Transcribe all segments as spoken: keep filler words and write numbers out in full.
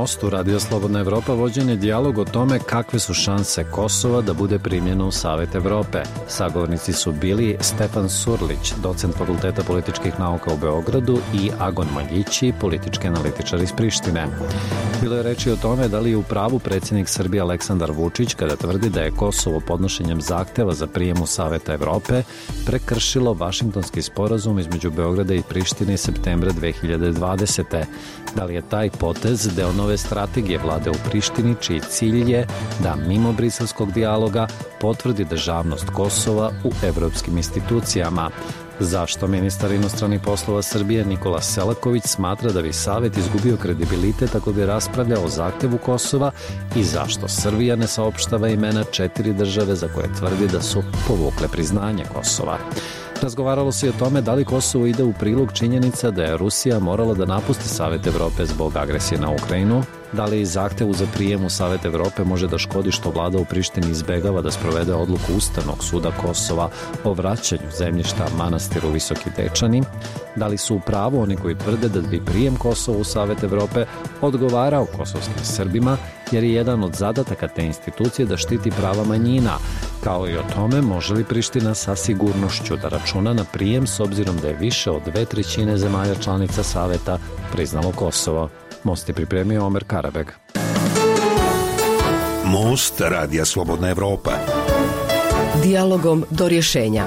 Mostu Radio Slobodna Evropa vođen je dijalog o tome kakve su šanse Kosova da bude primljeno u Savet Evrope. Sagovornici su bili Stefan Surlić, docent Fakulteta političkih nauka u Beogradu, i Agon Maljići, politički analitičar iz Prištine. Bilo je reči o tome da li je u pravu predsjednik Srbije Aleksandar Vučić kada tvrdi da je Kosovo podnošenjem zahteva za prijem u Saveta Evrope prekršilo Vašingtonski sporazum između Beograda i Prištine iz septembra dve hiljade dvadesete. Da li je taj potez deo nove strategije vlade u Prištini, čiji cilj je da mimo briselskog dijaloga potvrdi državnost Kosova u evropskim institucijama? Zašto ministar inostranih poslova Srbije Nikola Selaković smatra da bi Savet izgubio kredibilitet ako bi raspravljao o zahtevu Kosova i zašto Srbija ne saopštava imena četiri države za koje tvrdi da su povukle priznanje Kosova? Razgovaralo se i o tome da li Kosovo ide u prilog činjenica da je Rusija morala da napusti Savet Evrope zbog agresije na Ukrajinu, da li zahtevu za prijem u Savet Evrope može da škodi što vlada u Prištini izbegava da sprovede odluku Ustavnog suda Kosova o vraćanju zemljišta manastiru Visoki Dečani, da li su u pravu oni koji tvrde da bi prijem Kosova u Savet Evrope odgovarao kosovskim Srbima, jer je jedan od zadataka te institucije da štiti prava manjina, kao i o tome može li Priština sa sigurnošću da računa na prijem s obzirom da je više od dve trećine zemalja članica Saveta priznalo Kosovo. Most je pripremio Omer Karabeg. Most Radija Slobodna Evropa. Dijalogom do rješenja.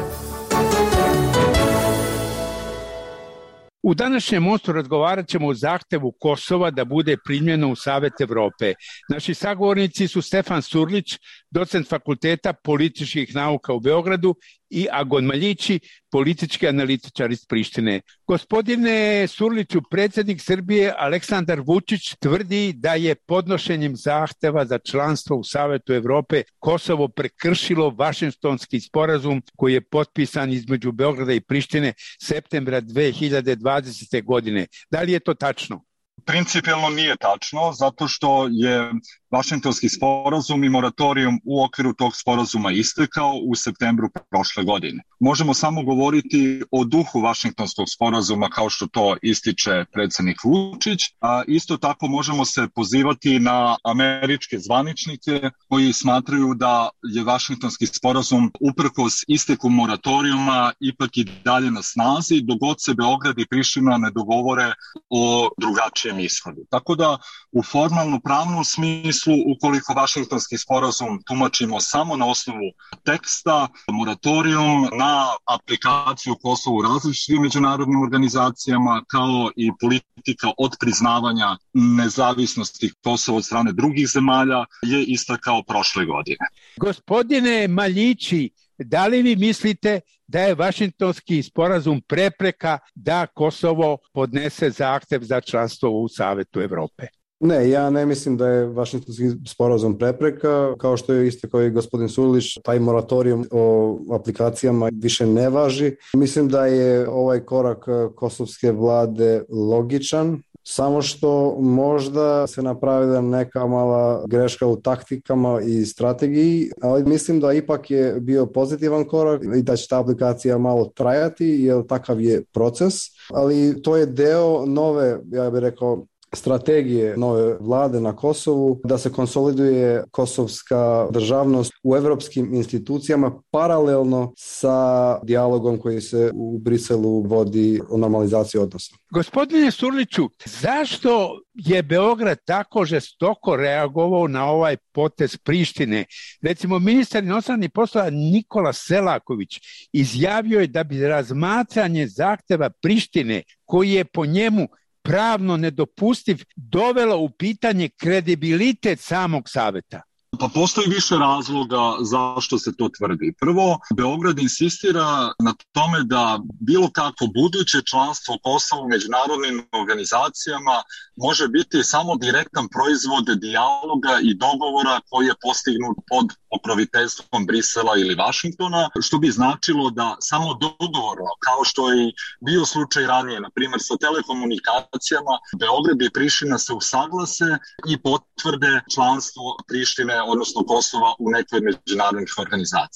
U današnjem mostu razgovarat ćemo o zahtevu Kosova da bude primljeno u Savet Evrope. Naši sagovornici su Stefan Surlić, docent Fakulteta političkih nauka u Beogradu, i Agon Maljići, politički analitičar iz Prištine. Gospodine Surliću, predsjednik Srbije Aleksandar Vučić tvrdi da je podnošenjem zahteva za članstvo u Savetu Evrope Kosovo prekršilo Vašingtonski sporazum koji je potpisan između Beograda i Prištine septembra dve hiljade dvadesete. godine. Da li je to tačno? Principijelno nije tačno, zato što je Vašingtonski sporazum i moratorijum u okviru tog sporazuma istekao u septembru prošle godine. Možemo samo govoriti o duhu Vašingtonskog sporazuma kao što to ističe predsjednik Vučić, a isto tako možemo se pozivati na američke zvaničnike koji smatraju da je Vašingtonski sporazum uprkos isteku moratorijuma ipak i dalje na snazi dok god se Beograd i Priština ne dogovore o drugačijem ishodu. Tako da u formalno pravnom smislu, ukoliko Vašingtonski sporazum tumačimo samo na osnovu teksta, moratorijum na aplikaciju Kosova u različitim međunarodnim organizacijama, kao i politika od priznavanja nezavisnosti Kosova od strane drugih zemalja je istakao prošle godine. Gospodine Maljići, da li vi mislite da je Vašingtonski sporazum prepreka da Kosovo podnese zahtev za članstvo u Savetu Evrope? Ne, ja ne mislim da je Vašingtonski sporazum prepreka, kao što je isto kao i gospodin Surlić, taj moratorijum o aplikacijama više ne važi. Mislim da je ovaj korak kosovske vlade logičan, samo što možda se napravila neka mala greška u taktikama i strategiji, ali mislim da ipak je bio pozitivan korak i da će ta aplikacija malo trajati, jer takav je proces, ali to je deo nove, ja bih rekao, strategije nove vlade na Kosovu da se konsoliduje kosovska državnost u evropskim institucijama paralelno sa dijalogom koji se u Briselu vodi o normalizaciji odnosa. Gospodine Surliću, zašto je Beograd tako žestoko reagovao na ovaj potez Prištine? Recimo, ministar inostranih poslova Nikola Selaković izjavio je da bi razmatranje zahteva Prištine, koji je po njemu pravno nedopustiv, dovelo u pitanje kredibilitet samog saveta. Pa postoji više razloga zašto se to tvrdi. Prvo, Beograd insistira na tome da bilo kako buduće članstvo Kosova u međunarodnim organizacijama može biti samo direktan proizvod dijaloga i dogovora koji je postignut pod pokroviteljstvom Brisela ili Vašingtona, što bi značilo da samo dogovorno, kao što je bio slučaj ranije, na primjer sa telekomunikacijama, Beograd i Priština se usaglase i potvrde članstvo Prištine, odnosno Kosova, u nekoj međunarodnih organizacija.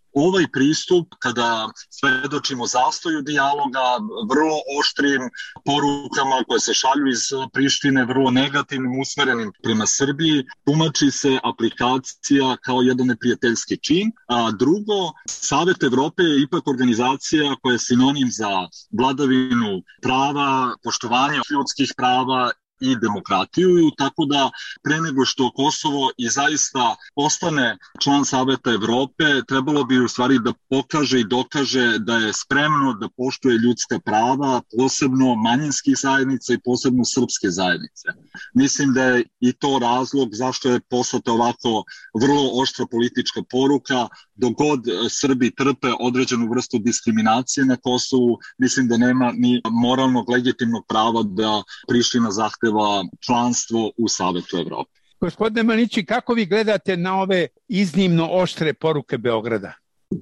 Ovaj pristup, kada svedočimo zastoju dijaloga, vrlo oštrim porukama koje se šalju iz Prištine, vrlo negativnim, usmerenim prema Srbiji, tumači se aplikacija kao jedan neprijateljski čin. A drugo, Savet Evrope je ipak organizacija koja je sinonim za vladavinu prava, poštovanje ljudskih prava i demokratiju, tako da pre nego što Kosovo i zaista postane član Saveta Evrope, trebalo bi u stvari da pokaže i dokaže da je spremno da poštuje ljudska prava, posebno manjinskih zajednica i posebno srpske zajednice. Mislim da je i to razlog zašto je poslata ovako vrlo oštra politička poruka. Dok god Srbi trpe određenu vrstu diskriminacije na Kosovu, mislim da nema ni moralnog legitimnog prava da Priština zahteva članstvo u Savetu Evrope. Gospodine Manići, kako vi gledate na ove iznimno oštre poruke Beograda?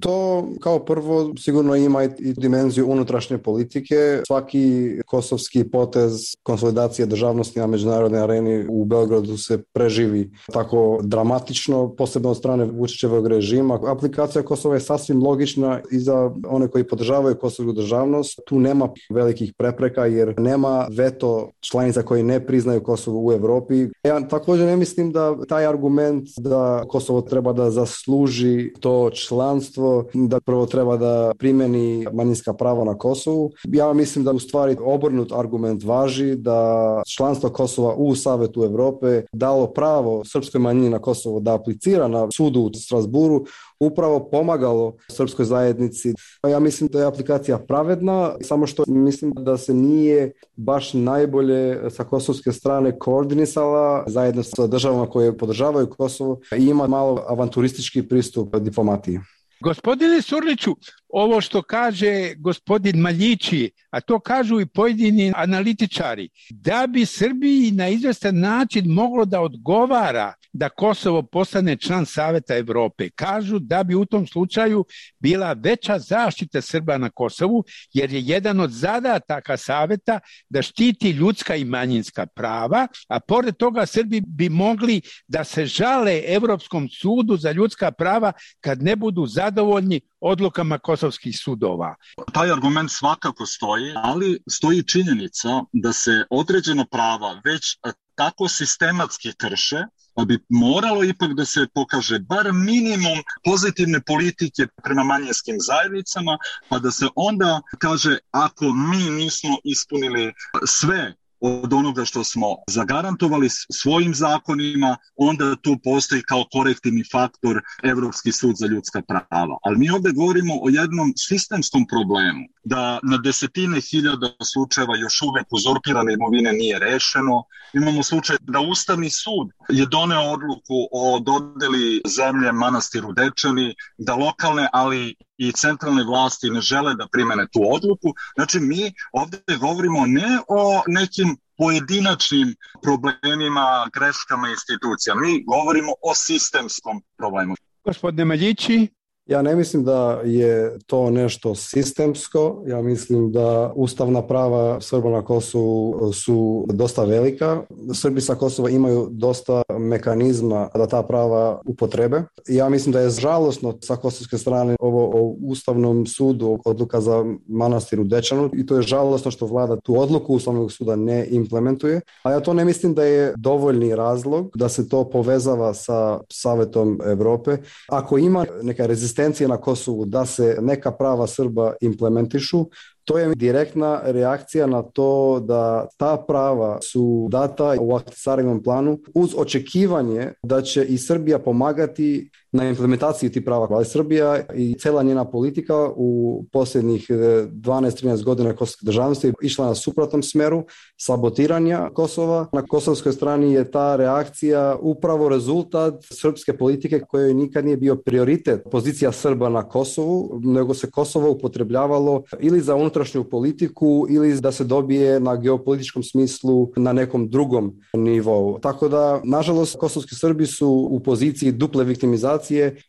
To kao prvo sigurno ima i dimenziju unutrašnje politike. Svaki kosovski potez konsolidacije državnosti na međunarodnoj areni u Beogradu se preživi tako dramatično, posebno od strane Vučićevog režima. Aplikacija Kosova je sasvim logična i za one koji podržavaju kosovsku državnost. Tu nema velikih prepreka jer nema veto članica koji ne priznaju Kosovo u Evropi. Ja također ne mislim da taj argument da Kosovo treba da zasluži to članstvo, da prvo treba da primeni manjinska prava na Kosovu. Ja mislim da u stvari obrnut argument važi, da članstvo Kosova u Savetu Evrope dalo pravo srpskoj manjini na Kosovo da aplicira na sudu u Strasburu, upravo pomagalo srpskoj zajednici. Ja mislim da je aplikacija pravedna, samo što mislim da se nije baš najbolje sa kosovske strane koordinisala zajedno sa državama koje podržavaju Kosovo i ima malo avanturistički pristup diplomatiji. Gospodine Surliću, ovo što kaže gospodin Maljići, a to kažu i pojedini analitičari, da bi Srbiji na izvestan način moglo da odgovara da Kosovo postane član Saveta Evrope, kažu da bi u tom slučaju bila veća zaštita Srba na Kosovu, jer je jedan od zadataka Saveta da štiti ljudska i manjinska prava, a pored toga Srbi bi mogli da se žale Evropskom sudu za ljudska prava kad ne budu zadovoljni odlukama kosovskih sudova. Taj argument svakako stoji, ali stoji činjenica da se određena prava već tako sistematski krše, pa bi moralo ipak da se pokaže bar minimum pozitivne politike prema manjinskim zajednicama, pa da se onda kaže ako mi nismo ispunili sve od onoga što smo zagarantovali svojim zakonima, onda tu postoji kao korektivni faktor Evropski sud za ljudska prava. Ali mi ovdje govorimo o jednom sistemskom problemu, da na desetine hiljada slučajeva još uvek uzurpirane imovine nije rešeno. Imamo slučaj da Ustavni sud je doneo odluku o dodeli zemlje manastiru Dečani, da lokalne, ali i centralne vlasti ne žele da primene tu odluku. Znači, mi ovdje govorimo ne o nekim pojedinačnim problemima, greškama institucija. Mi govorimo o sistemskom problemu. Gospodine Maljići? Ja ne mislim da je to nešto sistemsko. Ja mislim da ustavna prava Srba na Kosovu su dosta velika. Srbi sa Kosova imaju dosta mekanizma da ta prava upotrebe. Ja mislim da je žalosno sa kosovske strane ovo o Ustavnom sudu, odluka za manastir u Dečanu, i to je žalosno što vlada tu odluku Ustavnog suda ne implementuje. A ja to ne mislim da je dovoljni razlog da se to povezava sa Savetom Evrope. Ako ima neka rezistencija na Kosovu da se neka prava Srba implementišu, to je direktna reakcija na to da ta prava su data u Ahtisarinom planu uz očekivanje da će i Srbija pomagati na implementaciji tih prava. Ali Srbija i cela njena politika u posljednjih dvanaest trinaest godina kosovske državnosti išla na suprotnom smeru sabotiranja Kosova. Na kosovskoj strani je ta reakcija upravo rezultat srpske politike kojoj nikad nije bio prioritet pozicija Srba na Kosovu, nego se Kosovo upotrebljavalo ili za unutrašnju politiku ili da se dobije na geopolitičkom smislu na nekom drugom nivou. Tako da, nažalost, kosovski Srbi su u poziciji duple viktimizacije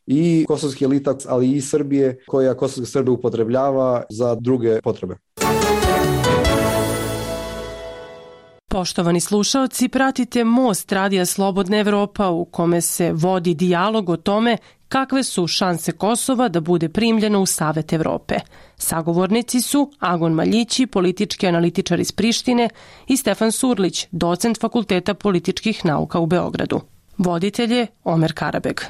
i kosovski elita, ali i Srbije koja kosovske Srbe upotrebljava za druge potrebe. Poštovani slušaoci, pratite Most Radija Slobodna Evropa u kome se vodi dijalog o tome kakve su šanse Kosova da bude primljeno u Savet Evrope. Sagovornici su Agon Maljići, politički analitičar iz Prištine, i Stefan Surlić, docent Fakulteta političkih nauka u Beogradu. Voditelj je Omer Karabeg.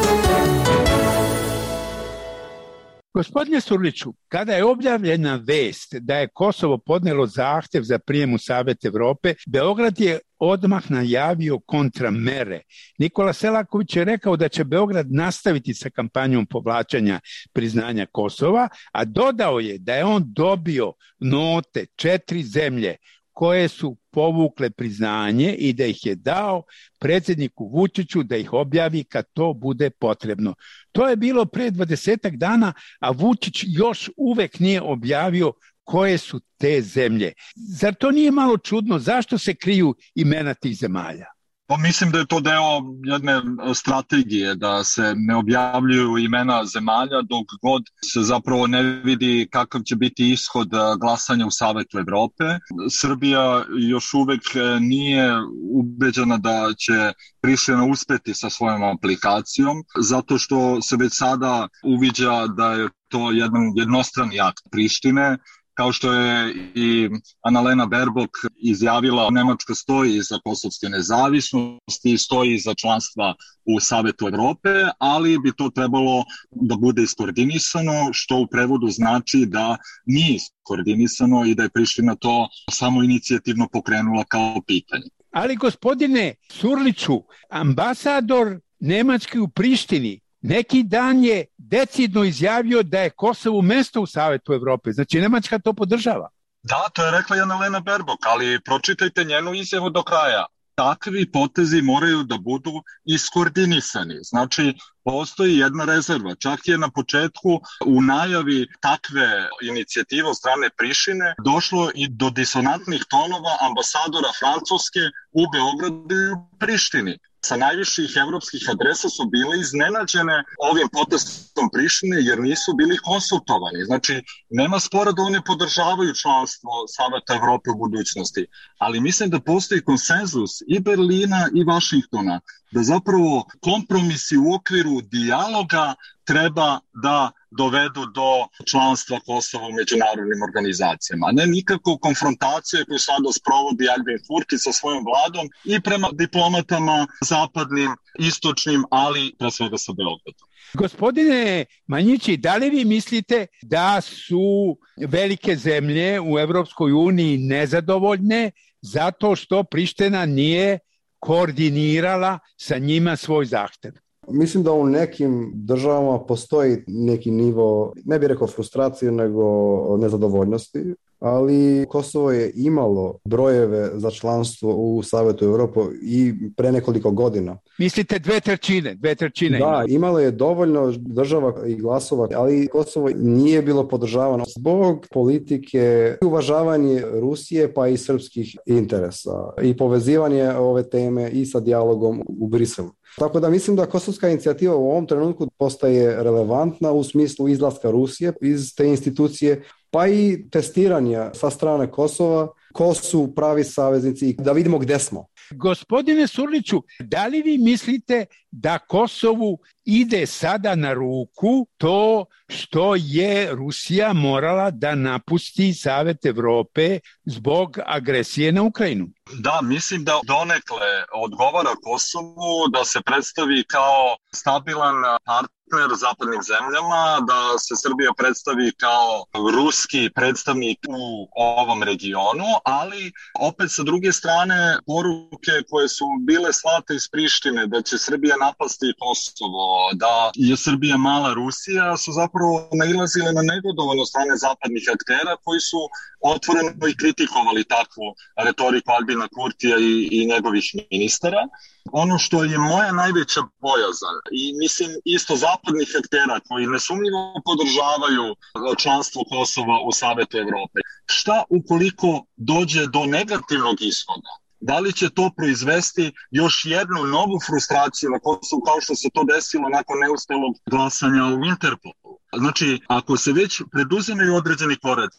Gospodine Surliću, kada je objavljena vest da je Kosovo podnelo zahtev za prijem u Savet Evrope, Beograd je odmah najavio kontramere. Nikola Selaković je rekao da će Beograd nastaviti sa kampanjom povlačenja priznanja Kosova, a dodao je da je on dobio note četiri zemlje koje su povukle priznanje i da ih je dao predsjedniku Vučiću da ih objavi kad to bude potrebno. To je bilo pre dvadesetak dana, a Vučić još uvek nije objavio koje su te zemlje. Zar to nije malo čudno? Zašto se kriju imena tih zemalja? Pa mislim da je to deo jedne strategije, da se ne objavljuju imena zemalja dok god se zapravo ne vidi kakav će biti ishod glasanja u Savetu Evrope. Srbija još uvek nije ubeđena da će Priština uspeti sa svojom aplikacijom, zato što se već sada uviđa da je to jedan jednostrani akt Prištine. Kao što je i Annalena Baerbock izjavila, Nemačka stoji iza kosovske nezavisnosti i stoji iza članstva u Savetu Evrope, ali bi to trebalo da bude iskoordinisano, što u prevodu znači da nije iskoordinisano i da je Priština to samo inicijativno pokrenula kao pitanje. Ali gospodine Surliću, ambasador Nemački u Prištini neki dan je decidno izjavio da je Kosovo mesto u Savetu Evrope. Znači, Nemačka to podržava. Da, to je rekla i Annalena Baerbock, ali pročitajte njenu izjavu do kraja. Takvi potezi moraju da budu iskoordinisani. Znači, postoji jedna rezerva. Čak je na početku u najavi takve inicijative od strane Prištine došlo i do disonantnih tonova ambasadora Francuske u Beogradu i u Prištini. Sa najviših evropskih adresa su bile iznenađene ovim potezom Prištine jer nisu bili konsultovani. Znači, nema spora da one podržavaju članstvo Saveta Evrope u budućnosti, ali mislim da postoji konsenzus i Berlina i Vašingtona da zapravo kompromisi u okviru dijaloga treba da dovedu do članstva Kosova u međunarodnim organizacijama, a ne nikako konfrontacije koju sada sprovodi Albin Kurti sa svojom vladom i prema diplomatama zapadnim, istočnim, ali pre svega sa Beogradom. Gospodine Maljići, da li vi mislite da su velike zemlje u Evropskoj uniji nezadovoljne zato što Priština nije koordinirala sa njima svoj zahtev? Mislim da u nekim državama postoji neki nivo, ne bih rekao frustracije, nego nezadovoljnosti, ali Kosovo je imalo brojeve za članstvo u Savetu Evrope i pre nekoliko godina. Mislite dve trećine? Dve trećine da, imalo. imalo je dovoljno država i glasova, ali Kosovo nije bilo podržavano zbog politike i uvažavanje Rusije pa i srpskih interesa i povezivanje ove teme i sa dijalogom u Briselu. Tako da mislim da kosovska inicijativa u ovom trenutku postaje relevantna u smislu izlaska Rusije iz te institucije, pa i testiranja sa strane Kosova, ko su pravi saveznici i da vidimo gde smo. Gospodine Surliću, da li vi mislite da Kosovu ide sada na ruku to što je Rusija morala da napusti Savet Evrope zbog agresije na Ukrajinu? Da, mislim da donekle odgovara Kosovu da se predstavi kao stabilan partner zapadnim zemljama, da se Srbija predstavi kao ruski predstavnik u ovom regionu, ali opet sa druge strane poruke koje su bile slate iz Prištine da će Srbija napasti Kosovo, da je Srbija mala Rusija, su zapravo nailazile na negodovano strane zapadnih aktera koji su otvoreno i kritikovali takvu retoriku Albina Kurtija i, i njegovih ministara. Ono što je moja najveća bojazan i mislim isto zapadnih aktera koji nesumnjivo podržavaju članstvo Kosova u Savetu Evrope. Šta ukoliko dođe do negativnog ishoda? Da li će to proizvesti još jednu novu frustraciju na Kosovu kao što se to desilo nakon neuspelog glasanja u Interpolu? Znači, ako se već preduzimaju određeni koraci,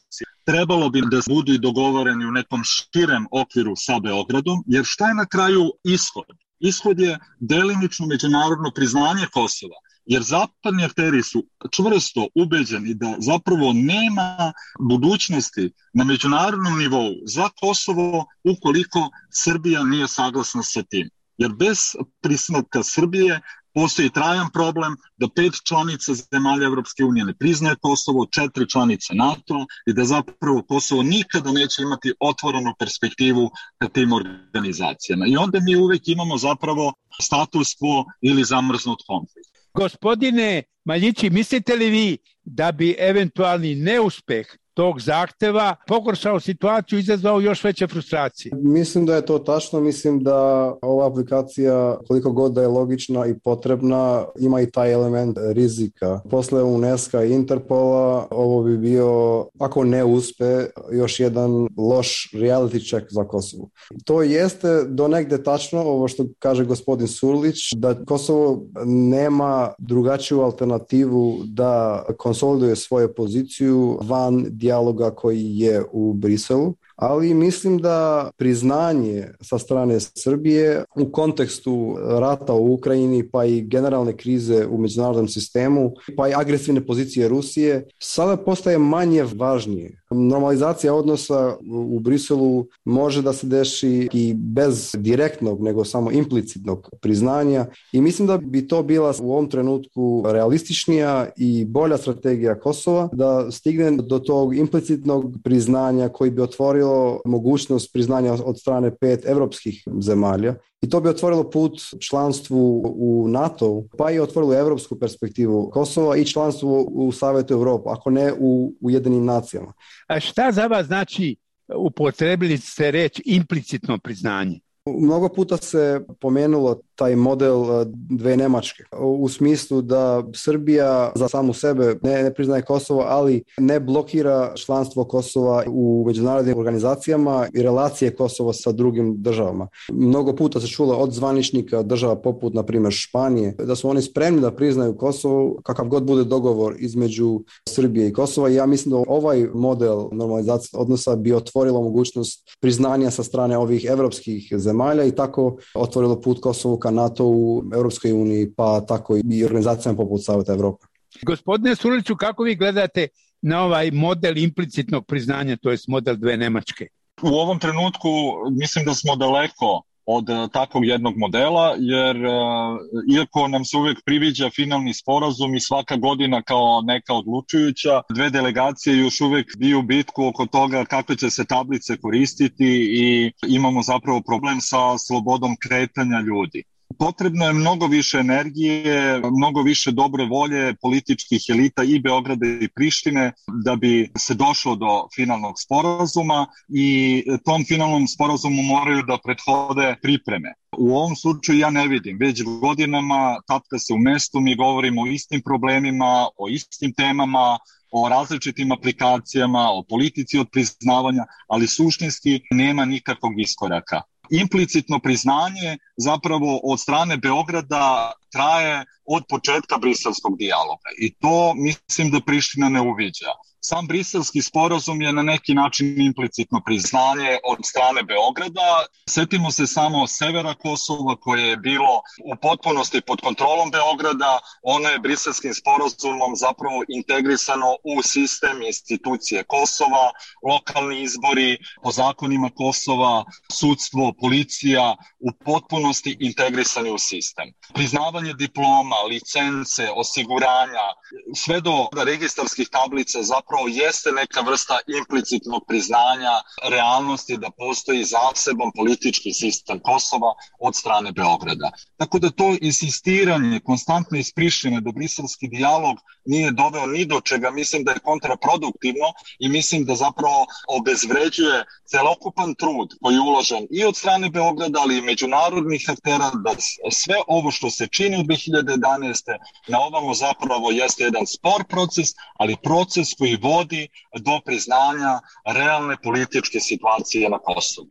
trebalo bi da budu i dogovoreni u nekom širem okviru sa Beogradom, jer šta je na kraju ishod? Ishod je delimično međunarodno priznanje Kosova, jer zapadni akteri su čvrsto ubeđeni da zapravo nema budućnosti na međunarodnom nivou za Kosovo ukoliko Srbija nije saglasna sa tim. Jer bez pristanka Srbije postoji trajan problem da pet članica zemalja Evropske unije ne priznaje Kosovo, četiri članice NATO i da zapravo Kosovo nikada neće imati otvorenu perspektivu ka tim organizacijama. I onda mi uvek imamo zapravo status quo ili zamrznut konflikt. Gospodine Maljići, mislite li vi da bi eventualni neuspeh tog zahteva pogoršao situaciju i izazvao još veće frustracije? Mislim da je to tačno. Mislim da ova aplikacija, koliko god da je logična i potrebna, ima i taj element rizika. Posle UNESCO i Interpola ovo bi bio, ako ne uspe, još jedan loš reality check za Kosovo. To jeste do negde tačno, ovo što kaže gospodin Surlić, da Kosovo nema drugačiju alternativu da konsoliduje svoju poziciju van dijaloga koji je u Briselu, ali mislim da priznanje sa strane Srbije u kontekstu rata u Ukrajini pa i generalne krize u međunarodnom sistemu pa i agresivne pozicije Rusije sada postaje manje važnije. Normalizacija odnosa u Briselu može da se deši i bez direktnog nego samo implicitnog priznanja i mislim da bi to bila u ovom trenutku realističnija i bolja strategija Kosova da stigne do tog implicitnog priznanja koji bi otvorio mogućnost priznanja od strane pet evropskih zemalja i to bi otvorilo put članstvu u NATO, pa i otvorilo evropsku perspektivu Kosova i članstvo u Savetu Evrope, ako ne u Ujedinjenim nacijama. A šta za vas znači, upotrebili ste reč implicitno priznanje? Mnogo puta se pomenulo taj model dve Nemačke u smislu da Srbija za samu sebe ne, ne priznaje Kosovo, ali ne blokira članstvo Kosova u međunarodnim organizacijama i relacije Kosova sa drugim državama. Mnogo puta se čulo od zvaničnika država poput, na primjer, Španije, da su oni spremni da priznaju Kosovo kakav god bude dogovor između Srbije i Kosova i ja mislim da ovaj model normalizacije odnosa bi otvorilo mogućnost priznanja sa strane ovih evropskih zemalja i tako otvorilo put Kosovu ka NATO u Europskoj uniji, pa tako i organizacijama poput Saveta Evrope. Gospodine Surliću, kako vi gledate na ovaj model implicitnog priznanja, to je model dve Nemačke? U ovom trenutku mislim da smo daleko od takvog jednog modela, jer uh, iako nam se uvek priviđa finalni sporazum i svaka godina kao neka odlučujuća, dve delegacije još uvek biju bitku oko toga kakve će se tablice koristiti i imamo zapravo problem sa slobodom kretanja ljudi. Potrebno je mnogo više energije, mnogo više dobre volje političkih elita i Beograda i Prištine da bi se došlo do finalnog sporazuma i tom finalnom sporazumu moraju da prethode pripreme. U ovom slučaju ja ne vidim, već godinama tapka se u mestu, mi govorimo o istim problemima, o istim temama, o različitim aplikacijama, o politici od priznavanja, ali suštinski nema nikakvog iskoraka. Implicitno priznanje zapravo od strane Beograda traje od početka briselskog dijaloga i to mislim da Priština ne uviđa. Sam briselski sporazum je na neki način implicitno priznanje od strane Beograda. Setimo se samo severa Kosova koje je bilo u potpunosti pod kontrolom Beograda. Ono je briselskim sporazumom zapravo integrisano u sistem institucije Kosova, lokalni izbori, po zakonima Kosova, sudstvo, policija u potpunosti integrisani u sistem. Priznavanje diploma, licence, osiguranja, sve do registarskih tablica zapravo jeste neka vrsta implicitnog priznanja realnosti da postoji zaseban politički sistem Kosova od strane Beograda. Tako da to insistiranje konstantno iz Prištine da briselski dijalog nije doveo ni do čega, mislim da je kontraproduktivno i mislim da zapravo obezvređuje celokupan trud koji je uložen i od strane Beograda, ali i međunarodnih aktera da sve ovo što se čini u dve hiljade jedanaeste na ovamo zapravo jeste jedan spor proces, ali proces koji vodi do priznanja realne političke situacije na Kosovu.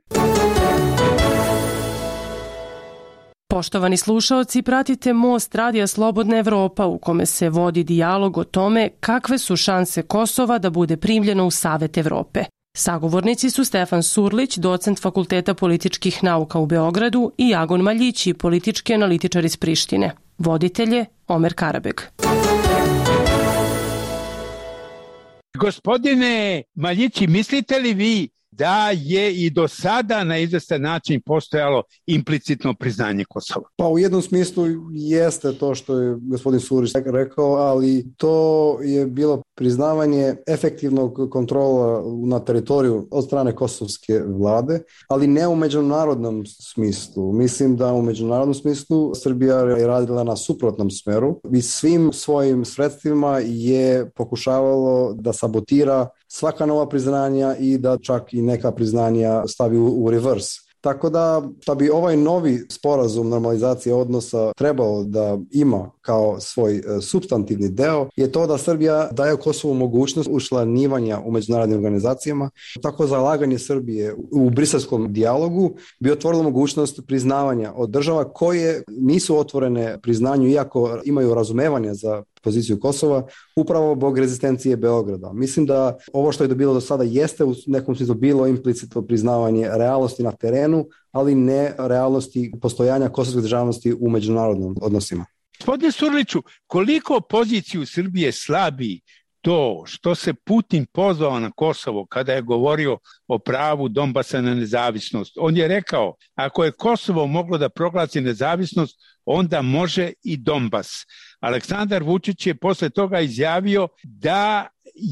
Poštovani slušaoci, pratite Most Radija Slobodna Evropa u kome se vodi dijalog o tome kakve su šanse Kosova da bude primljeno u Savet Evrope. Sagovornici su Stefan Surlić, docent Fakulteta političkih nauka u Beogradu i Jagon Maljići, politički analitičar iz Prištine. Voditelj je Omer Karabeg. Gospodine Maljići, mislite li vi da je i do sada na izvestan način postojalo implicitno priznanje Kosova? Pa u jednom smislu jeste to što je gospodin Surić rekao, ali to je bilo priznavanje efektivnog kontrola na teritoriju od strane kosovske vlade, ali ne u međunarodnom smislu. Mislim da u međunarodnom smislu Srbija je radila na suprotnom smeru i svim svojim sredstvima je pokušavalo da sabotira svaka nova priznanja i da čak i neka priznanja stavi u, u reverse. Tako da, da bi ovaj novi sporazum normalizacije odnosa trebao da ima kao svoj e, supstantivni deo, je to da Srbija daje Kosovu mogućnost učlanjivanja u međunarodnim organizacijama. Tako zalaganje Srbije u briselskom dijalogu bi otvorilo mogućnost priznavanja od država koje nisu otvorene priznanju, iako imaju razumevanje za poziciju Kosova, upravo zbog rezistencije Beograda. Mislim da ovo što je dobilo do sada jeste u nekom smislu bilo implicitno priznavanje realnosti na terenu, ali ne realnosti postojanja kosovske državnosti u međunarodnim odnosima. Gospodine Surliću, koliko poziciju Srbije slabi to što se Putin pozvao na Kosovo kada je govorio o pravu Donbasa na nezavisnost? On je rekao, ako je Kosovo moglo da proglasi nezavisnost, onda može i Donbas. Aleksandar Vučić je posle toga izjavio da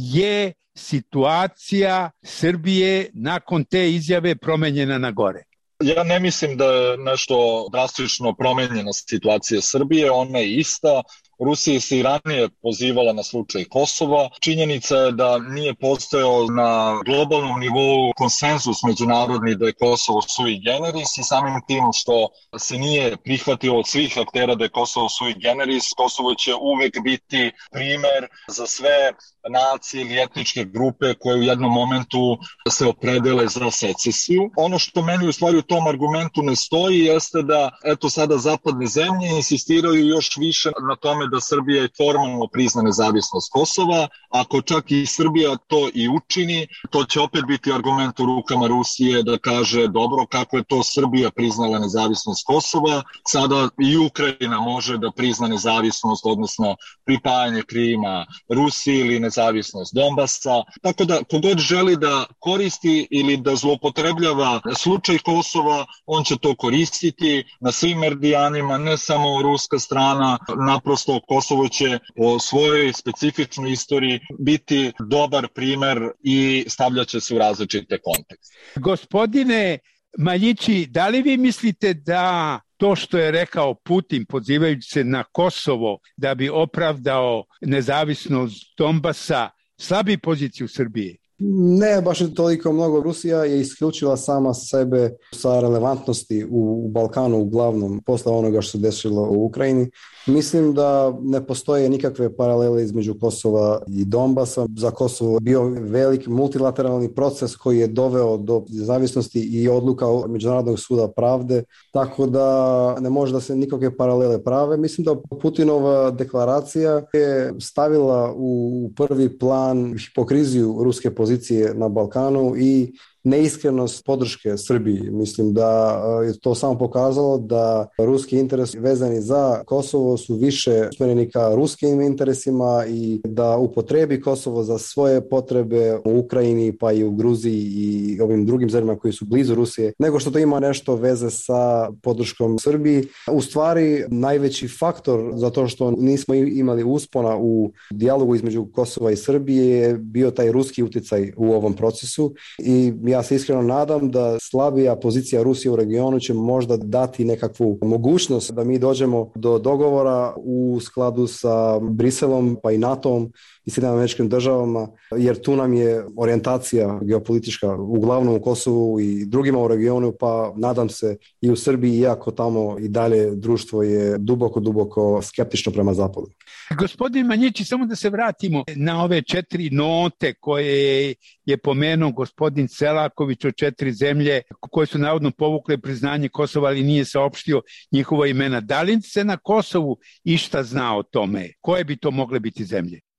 je situacija Srbije nakon te izjave promenjena na gore. Ja ne mislim da je nešto drastično promenjena situacija Srbije, ona je ista. Rusija se i ranije pozivala na slučaj Kosova. Činjenica je da nije postojao na globalnom nivou konsenzus međunarodni da je Kosovo sui generis i samim tim što se nije prihvatio od svih aktera da je Kosovo sui generis, Kosovo će uvek biti primer za sve nacije ili etničke grupe koje u jednom momentu se opredele za secesiju. Ono što meni u stvari u tom argumentu ne stoji jeste da eto sada zapadne zemlje insistiraju još više na tome da Srbija formalno prizna nezavisnost Kosova. Ako čak i Srbija to i učini, to će opet biti argument u rukama Rusije da kaže dobro, kako je to Srbija priznala nezavisnost Kosova, sada i Ukrajina može da prizna nezavisnost, odnosno pripajanje Krima Rusiji ili nezavisnost Donbasa. Tako da kogod želi da koristi ili da zloupotrebljava slučaj Kosova, on će to koristiti na svim meridijanima, ne samo ruska strana, naprosto Kosovo će po svojoj specifičnoj istoriji biti dobar primer i stavljaće se u različite kontekste. Gospodine Maljići, da li vi mislite da to što je rekao Putin pozivajući se na Kosovo da bi opravdao nezavisnost Donbasa slabi poziciju Srbije? Ne, baš je toliko mnogo. Rusija je isključila sama sebe sa relevantnosti u Balkanu uglavnom posle onoga što se desilo u Ukrajini. Mislim da ne postoje nikakve paralele između Kosova i Donbasa. Za Kosovo je bio velik multilateralni proces koji je doveo do nezavisnosti i odluka Međunarodnog suda pravde, tako da ne može da se nikakve paralele prave. Mislim da Putinova deklaracija je stavila u prvi plan hipokriziju ruske pozicije na Balkanu i neiskrenost podrške Srbiji. Mislim da je to samo pokazalo da ruski interesi vezani za Kosovo su više usmereni ka ruskim interesima i da upotrebi Kosovo za svoje potrebe u Ukrajini pa i u Gruziji i ovim drugim zemljama koji su blizu Rusije, nego što to ima nešto veze sa podrškom Srbiji. U stvari, najveći faktor za to što nismo imali uspona u dijalogu između Kosova i Srbije je bio taj ruski uticaj u ovom procesu i ja se iskreno nadam da slabija pozicija Rusije u regionu će možda dati nekakvu mogućnost da mi dođemo do dogovora u skladu sa Briselom pa i NATO-om i Sjedinjenim Američkim Državama, jer tu nam je orijentacija geopolitička uglavnom u Kosovu i drugima u regionu, pa nadam se i u Srbiji, iako tamo i dalje društvo je duboko, duboko skeptično prema zapadu. Gospodin Maljići, samo da se vratimo na ove četiri note koje je pomenuo gospodin Selaković od četiri zemlje koje su navodno povukle priznanje Kosova, ali nije saopštio njihova imena. Da li se na Kosovu išta zna o tome? Koje bi to mogle biti zemlje?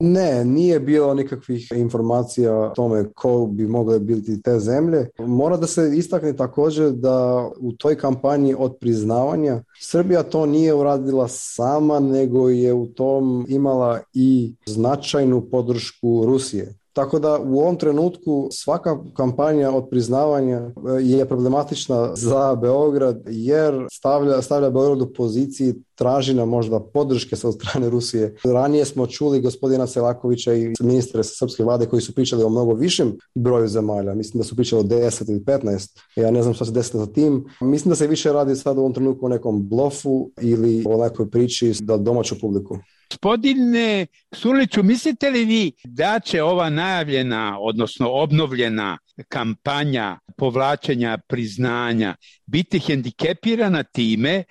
Ne, nije bilo nikakvih informacija o tome ko bi mogle biti te zemlje. Mora da se istakne također da u toj kampanji od priznavanja Srbija to nije uradila sama, nego je u tom imala i značajnu podršku Rusije. Tako da u ovom trenutku svaka kampanja od priznavanja je problematična za Beograd jer stavlja, stavlja Beograd u poziciji tražina možda podrške sa strane Rusije. Ranije smo čuli gospodina Selakovića i ministre sa srpske vlade koji su pričali o mnogo višem broju zemalja. Mislim da su pričali o deset ili petnaest. Ja ne znam što se desilo sa tim. Mislim da se više radi sad u ovom trenutku o nekom blofu ili o nekoj priči za domaću publiku. Gospodine Surliću, mislite li vi da će ova najavljena, odnosno obnovljena kampanja povlačenja priznanja biti hendikepirana time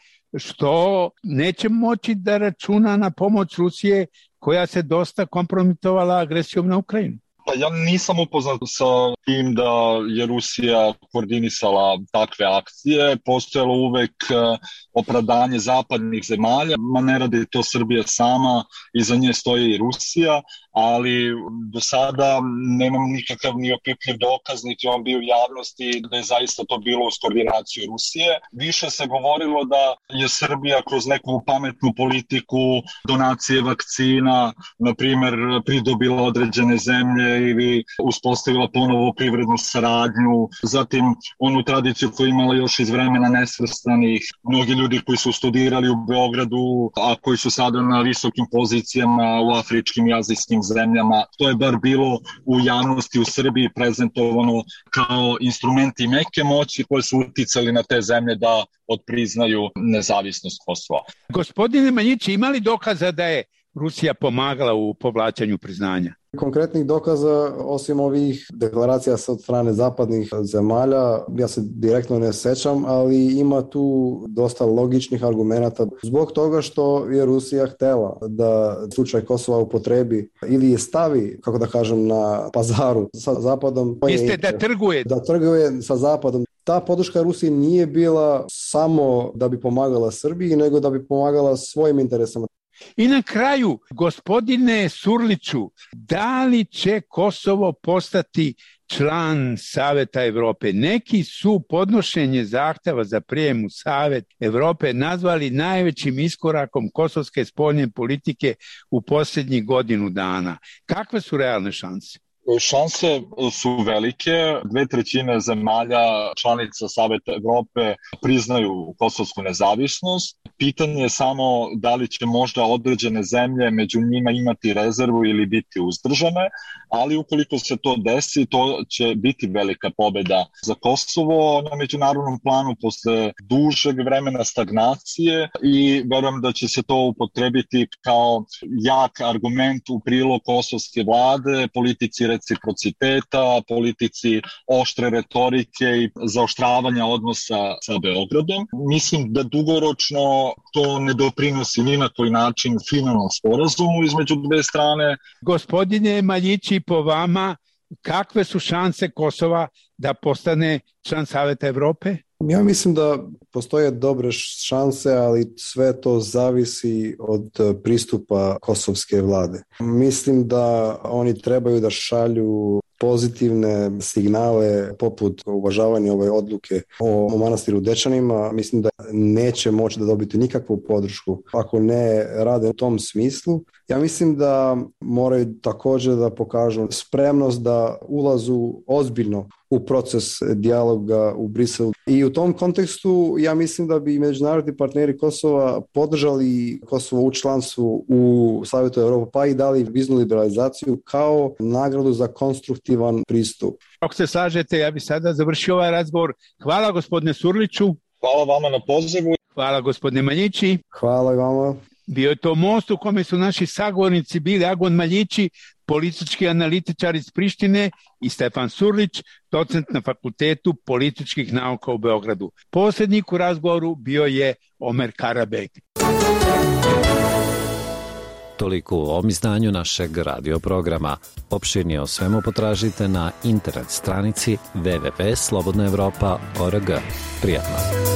što neće moći da računa na pomoć Rusije koja se dosta kompromitovala agresijom na Ukrajinu? Pa ja nisam upoznat sa tim da je Rusija koordinisala takve akcije. Postojalo uvek opravdanje zapadnih zemalja, ma ne radi to Srbija sama, iza nje stoji i Rusija, ali do sada nemam nikakav ni opipljiv dokaz, niti on bio u javnosti da je zaista to bilo uz koordinaciju Rusije. Više se govorilo da je Srbija kroz neku pametnu politiku donacije vakcina, na primjer, pridobila određene zemlje ili uspostavila ponovo privrednu saradnju, zatim onu tradiciju koju imala još iz vremena nesvrstanih, mnogi ljudi koji su studirali u Beogradu, a koji su sada na visokim pozicijama u afričkim i azijskim zemljama. To je bar bilo u javnosti u Srbiji prezentovano kao instrumenti meke moći koji su uticali na te zemlje da odpriznaju nezavisnost Kosova. Gospodine Manjići, ima li dokaza da je Rusija pomagala u povlačenju priznanja? Konkretnih dokaza, osim ovih deklaracija od strane zapadnih zemalja, ja se direktno ne sećam, ali ima tu dosta logičnih argumenata. Zbog toga što je Rusija htela da slučaj Kosova upotrebi ili je stavi, kako da kažem, na pazaru sa Zapadom. Mislite da trguje? Da trguje sa Zapadom. Ta podrška Rusiji nije bila samo da bi pomagala Srbiji, nego da bi pomagala svojim interesama. I na kraju, gospodine Surliću, da li će Kosovo postati član Saveta Evrope? Neki su podnošenje zahteva za prijem u Savet Evrope nazvali najvećim iskorakom kosovske spoljne politike u posljednjih godinu dana. Kakve su realne šanse? Šanse su velike. Dve trećine zemalja članica Saveta Evrope priznaju kosovsku nezavisnost. Pitanje je samo da li će možda određene zemlje među njima imati rezervu ili biti uzdržane, ali ukoliko se to desi, to će biti velika pobeda za Kosovo na međunarodnom planu posle dužeg vremena stagnacije i verujem da će se to upotrebiti kao jak argument u prilog kosovske vlade, politici reciprociteta, politici oštre retorike i zaoštravanja odnosa sa Beogradom. Mislim da dugoročno to ne doprinosi ni na koji način finalnom sporazumu između dve strane. Gospodine Maljići, po vama, kakve su šanse Kosova da postane član Saveta Evrope? Ja mislim da postoje dobre šanse, ali sve to zavisi od pristupa kosovske vlade. Mislim da oni trebaju da šalju pozitivne signale poput uvažavanja ove odluke o manastiru Dečanima. Mislim da neće moći da dobiti nikakvu podršku ako ne rade u tom smislu. Ja mislim da moraju također da pokažu spremnost da ulazu ozbiljno u proces dijaloga u Briselu. I u tom kontekstu ja mislim da bi međunarodni partneri Kosova podržali Kosovo u članstvu u Savjetu Evrope, pa i dali viznu liberalizaciju kao nagradu za konstruktivan pristup. Ako se slažete, ja bih sada završio ovaj razgovor. Hvala gospodine Surliću. Hvala vama na pozivu. Hvala gospodine Maljići. Hvala i vama. Bio je to most u kome su naši sagovornici bili Agon Maljići, politički analitičar iz Prištine, i Stefan Surlić, docent na Fakultetu političkih nauka u Beogradu. Posrednik u razgovoru bio je Omer Karabek. Toliko u ovom izdanju našeg radio programa. Opširnije o svemu potražite na internet stranici w w w tačka slobodna evropa tačka org. Prijatno!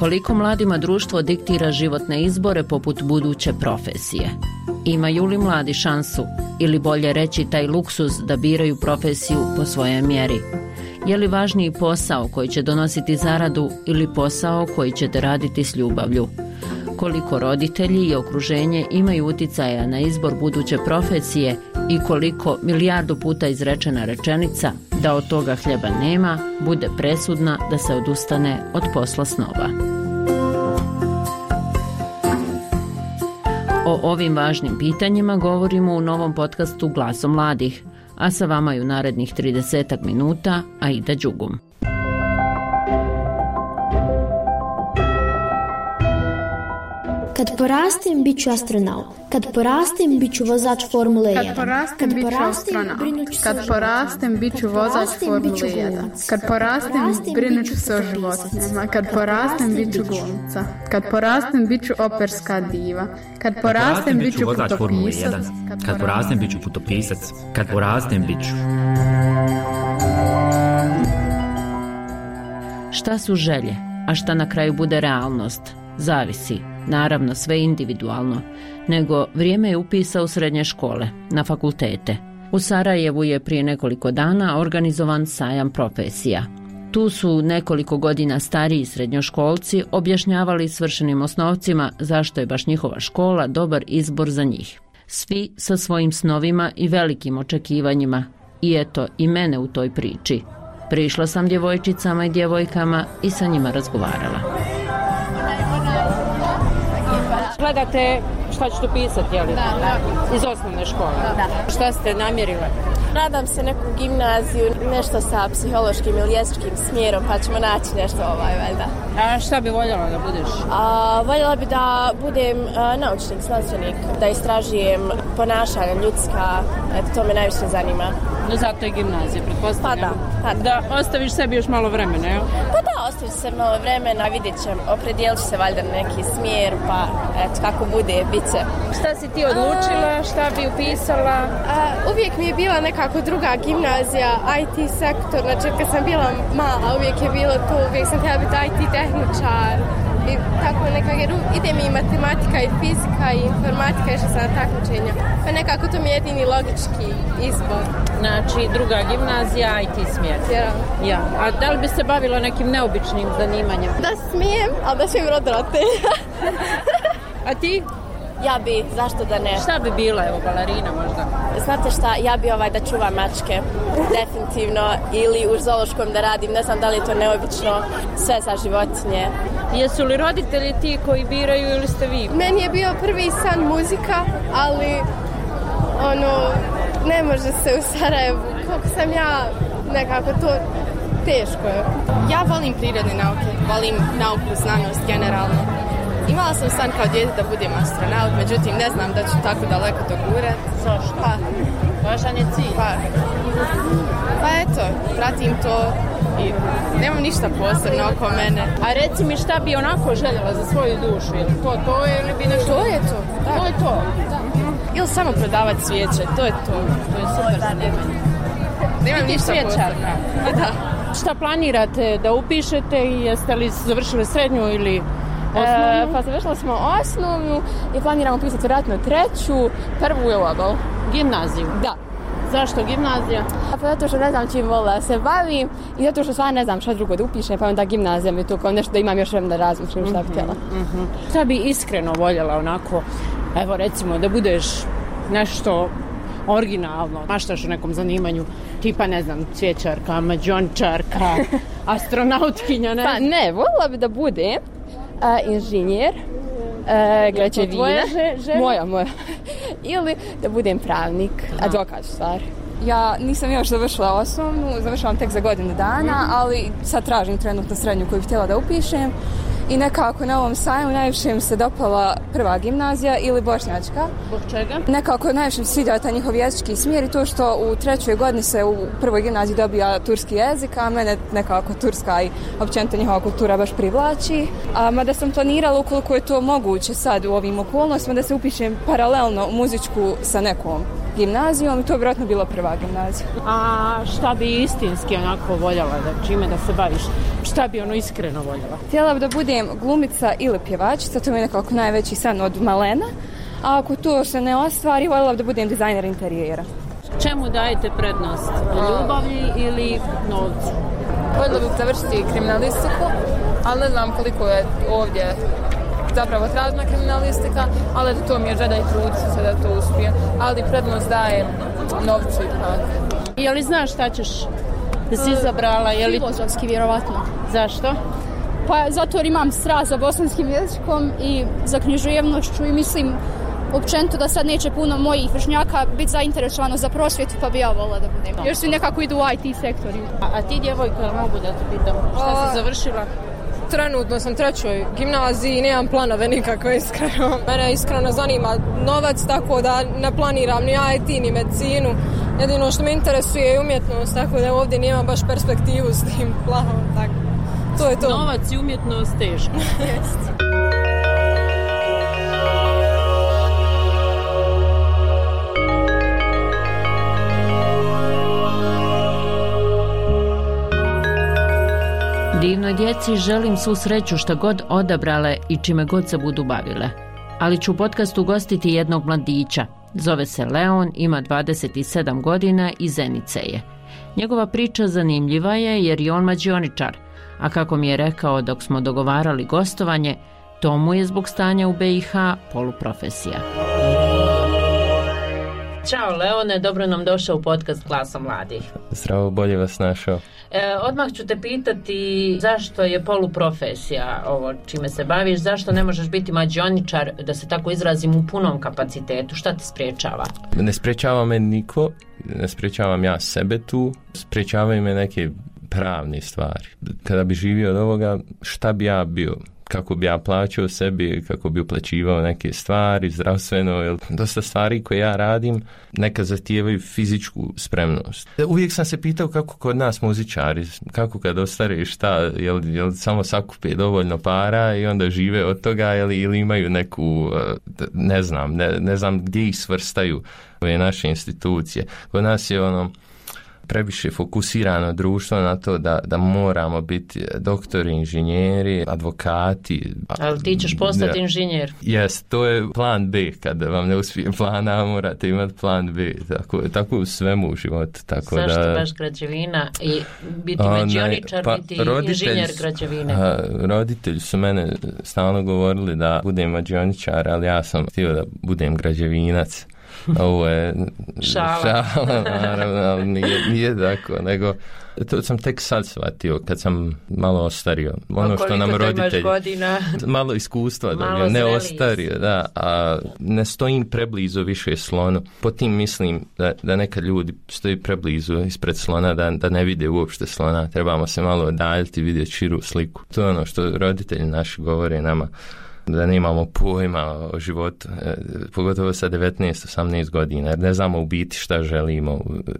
Koliko mladima društvo diktira životne izbore poput buduće profesije? Imaju li mladi šansu, ili bolje reći taj luksuz da biraju profesiju po svojoj mjeri? Je li važniji posao koji će donositi zaradu ili posao koji ćete raditi s ljubavlju? Koliko roditelji i okruženje imaju uticaja na izbor buduće profesije i koliko milijardu puta izrečena rečenica da od toga hljeba nema bude presudna da se odustane od posla snova. O ovim važnim pitanjima govorimo u novom podcastu Glasom mladih, a sa vama je u narednih tridesetak minuta Aida Đugum. Kad porastem, bit ću astronaut. Kad porastem, bit ću vozač Formule jedan. Kad porastem, bit ću astronaut. Kad porastem, bit ću vozač Formule jedan. Kad porastem, brinut ću se o životinjama. Kad porastem, bit ću glumca. Kad porastem, bit ću operska diva. Kad porastem, bit ću putopisac. Kad porastem, bit ću putopisac. Kad porastem, bit ću... Šta su želje, a šta na kraju bude realnost? Zavisi. Naravno, sve individualno, nego vrijeme je upisa u srednje škole, na fakultete. U Sarajevu je prije nekoliko dana organizovan sajam profesija. Tu su nekoliko godina stariji srednjoškolci objašnjavali svršenim osnovcima zašto je baš njihova škola dobar izbor za njih. Svi sa svojim snovima i velikim očekivanjima. I eto, i mene u toj priči. Prišla sam djevojčicama i djevojkama i sa njima razgovarala. Gledate šta ćete pisati, jel? Da, da. Iz osnovne škole? Da. Šta ste namjerili? Nadam se neku gimnaziju, nešto sa psihološkim ili jezičkim smjerom, pa ćemo naći nešto ovaj, valjda. A šta bi voljela da budeš? A, voljela bi da budem a, naučnik, znanstvenik, da istražujem ponašanja ljudska, eto, to me najviše zanima. No zato je gimnazija, pretpostavljam. Pa da, pa da. Da ostaviš sebi još malo vremena, jel? Pa da, ostavit ću se malo vremena, vidjet ćem, opredijelit ću se valjda na neki smjer, pa eto, kako bude, bit će. Šta si ti odlučila, šta bi upisala? A, uvijek mi je bila nekako druga gimnazija, I T sektor, znači kad sam bila mala, uvijek je bilo to, uvijek sam htjela biti I T tehničar. I tako nekako, jer ide mi i matematika i fizika i informatika, išla sam na takmičenja. Pa nekako to mi je jedini logički izbor. Znači druga gimnazija, I T smjer. Ja. Ja. A da li bi se bavila nekim neobičnim zanimanjem? Da smijem, ali da smijem roditelja. A ti? Ja bi, zašto da ne? Šta bi bila, evo, balerina možda? Znate šta, ja bi ovaj da čuvam mačke, definitivno, ili u zoološkom da radim, ne znam da li je to neobično, sve za životinje. Jesu li roditelji ti koji biraju ili ste vi? Meni je bio prvi san muzika, ali ono, ne može se u Sarajevu, koliko sam ja, nekako to teško je. Ja volim prirodne nauke, volim nauku, znanost generalno. Imala sam san kao dijete da budem astronaut, međutim ne znam da ću tako daleko dogurat. Zašto? Pa, važan je cilj. Pa, pa eto, pratim to i nemam ništa posebno oko mene. A reci mi šta bi onako željela za svoju dušu, je li to to ili bi nešto... To je to, da. To je to? Da. Ili samo prodavati svijeće, to je to. To je super zanimanje. Nemam ništa posebno. Da. Šta planirate da upišete i jeste li završili srednju ili... E, pa završili smo osnovnu i planiramo pisati vjerojatno treću, prvu je obal. Gimnaziju? Da. Zašto gimnazija? A pa zato što ne znam čim volila se bavim i zato što stvarno ne znam šta drugo da upišem, pa onda gimnazija mi je tu kao nešto da imam još vremena da razmišljam šta bi htjela. Mm-hmm. Šta bi iskreno voljela onako, evo recimo da budeš nešto originalno, maštaš u nekom zanimanju, tipa ne znam, cvjećarka, mađončarka, astronautkinja, ne? Pa ne, voljela bi da budem Uh, inženjer, uh, građevina, moja, moja, ili da budem pravnik, aha, advokat stvar. Ja nisam još završila osnovnu, završavam tek za godinu dana, mm-hmm, ali sad tražim trenutno srednju koju bih htjela da upišem i nekako na ovom sajmu najviše mi se dopala prva gimnazija ili bošnjačka. Zbog čega? Nekako najviše mi se sviđa taj njihov jezički smjer i to što u trećoj godini se u prvoj gimnaziji dobija turski jezik, a mene nekako turska i općenito njihova kultura baš privlači. A mada sam planirala ukoliko je to moguće sad u ovim okolnostima da se upišem paralelno muzičku sa nekom gimnazijom i to je vjerojatno bila prva gimnazija. A šta bi istinski onako voljela, da čime da se baviš? Šta bi ono iskreno voljela? Htjela bi da budem glumica ili pjevačica, to mi je nekako najveći san od malena. A ako to se ne ostvari, voljela bi da budem dizajner interijera. Čemu dajete prednost? Ljubavi ili novcu? Voljela bih završiti kriminalistiku, ali ne znam koliko je ovdje zapravo tražna kriminalistika, ali to mi je želja i trud se da to uspije. Ali prednost daje novcu ipak. Je li znaš šta ćeš da si izabrala? Je li... Filozofski, vjerovatno. Zašto? Pa zato jer imam strast za bosanskim jezikom i za književnošću i mislim općenito da sad neće puno mojih vršnjaka biti zainteresovano za prosvjetu, pa bi ja volila da budem. Još svi nekako idu u I T sektor. A, a ti, djevojka, mogu da te pitam, šta si završila? Trenutno sam trećoj gimnaziji i nemam planove nikakve, iskreno. Mene iskreno zanima novac, tako da ne planiram ni I T ni medicinu. Jedino što me interesuje je umjetnost, tako da ovdje nemam baš perspektivu s tim planom. Tako. To je to. Novac i umjetnost teško. Jest. Divnoj djeci želim svu sreću šta god odabrale i čime god se budu bavile. Ali ću u podcastu ugostiti jednog mladića. Zove se Leon, ima dvadeset sedam godina i Zenice je. Njegova priča zanimljiva je jer je on mađioničar, a kako mi je rekao dok smo dogovarali gostovanje, to mu je zbog stanja u B i H poluprofesija. Ćao Leone, dobro nam došao u podcast Glasa mladih. Zdravo, bolje vas našao. E, odmah ću te pitati zašto je poluprofesija ovo čime se baviš, zašto ne možeš biti mađioničar, da se tako izrazim, u punom kapacitetu, šta te sprječava? Ne sprječava me niko, ne sprječavam ja sebe tu, sprječavaju me neke pravne stvari. Kada bi živio od ovoga, šta bi ja bio? Kako bi ja plaćao sebi, kako bi uplaćivao neke stvari, zdravstveno, jer dosta stvari koje ja radim neka zahtijevaju fizičku spremnost. Uvijek sam se pitao kako kod nas muzičari, kako kad ostare šta, jel, jel samo sakupe dovoljno para i onda žive od toga, jel, ili imaju neku, ne znam, ne, ne znam gdje ih svrstaju ove naše institucije. Kod nas je ono previše fokusirano društvo na to da, da moramo biti doktori, inženjeri, advokati. Ali ti ćeš postati inženjer. Jes, to je plan B. Kada vam ne uspije plan A, morate imati plan B. Tako, tako u svemu u životu. Tako zašto da, baš građevina i biti mađioničar, pa, biti inženjer građevine? A, roditelji su mene stalno govorili da budem mađioničar, ali ja sam htio da budem građevinac. Ovo je šala, šala naravno, ali nije, nije tako, nego to sam tek sad shvatio kad sam malo ostario. Ono što nam roditelji, malo iskustva, malo ne ostario, da, a ne stojim preblizu više slonu. Po tim mislim da, da nekad ljudi stoji preblizu ispred slona, da, da ne vide uopšte slona. Trebamo se malo odaljiti i vidjeti širu sliku. To je ono što roditelji naši govore nama, da nemamo pojma o životu, pogotovo sa devetnaest osamnaest godina, jer ne znamo u biti šta želimo.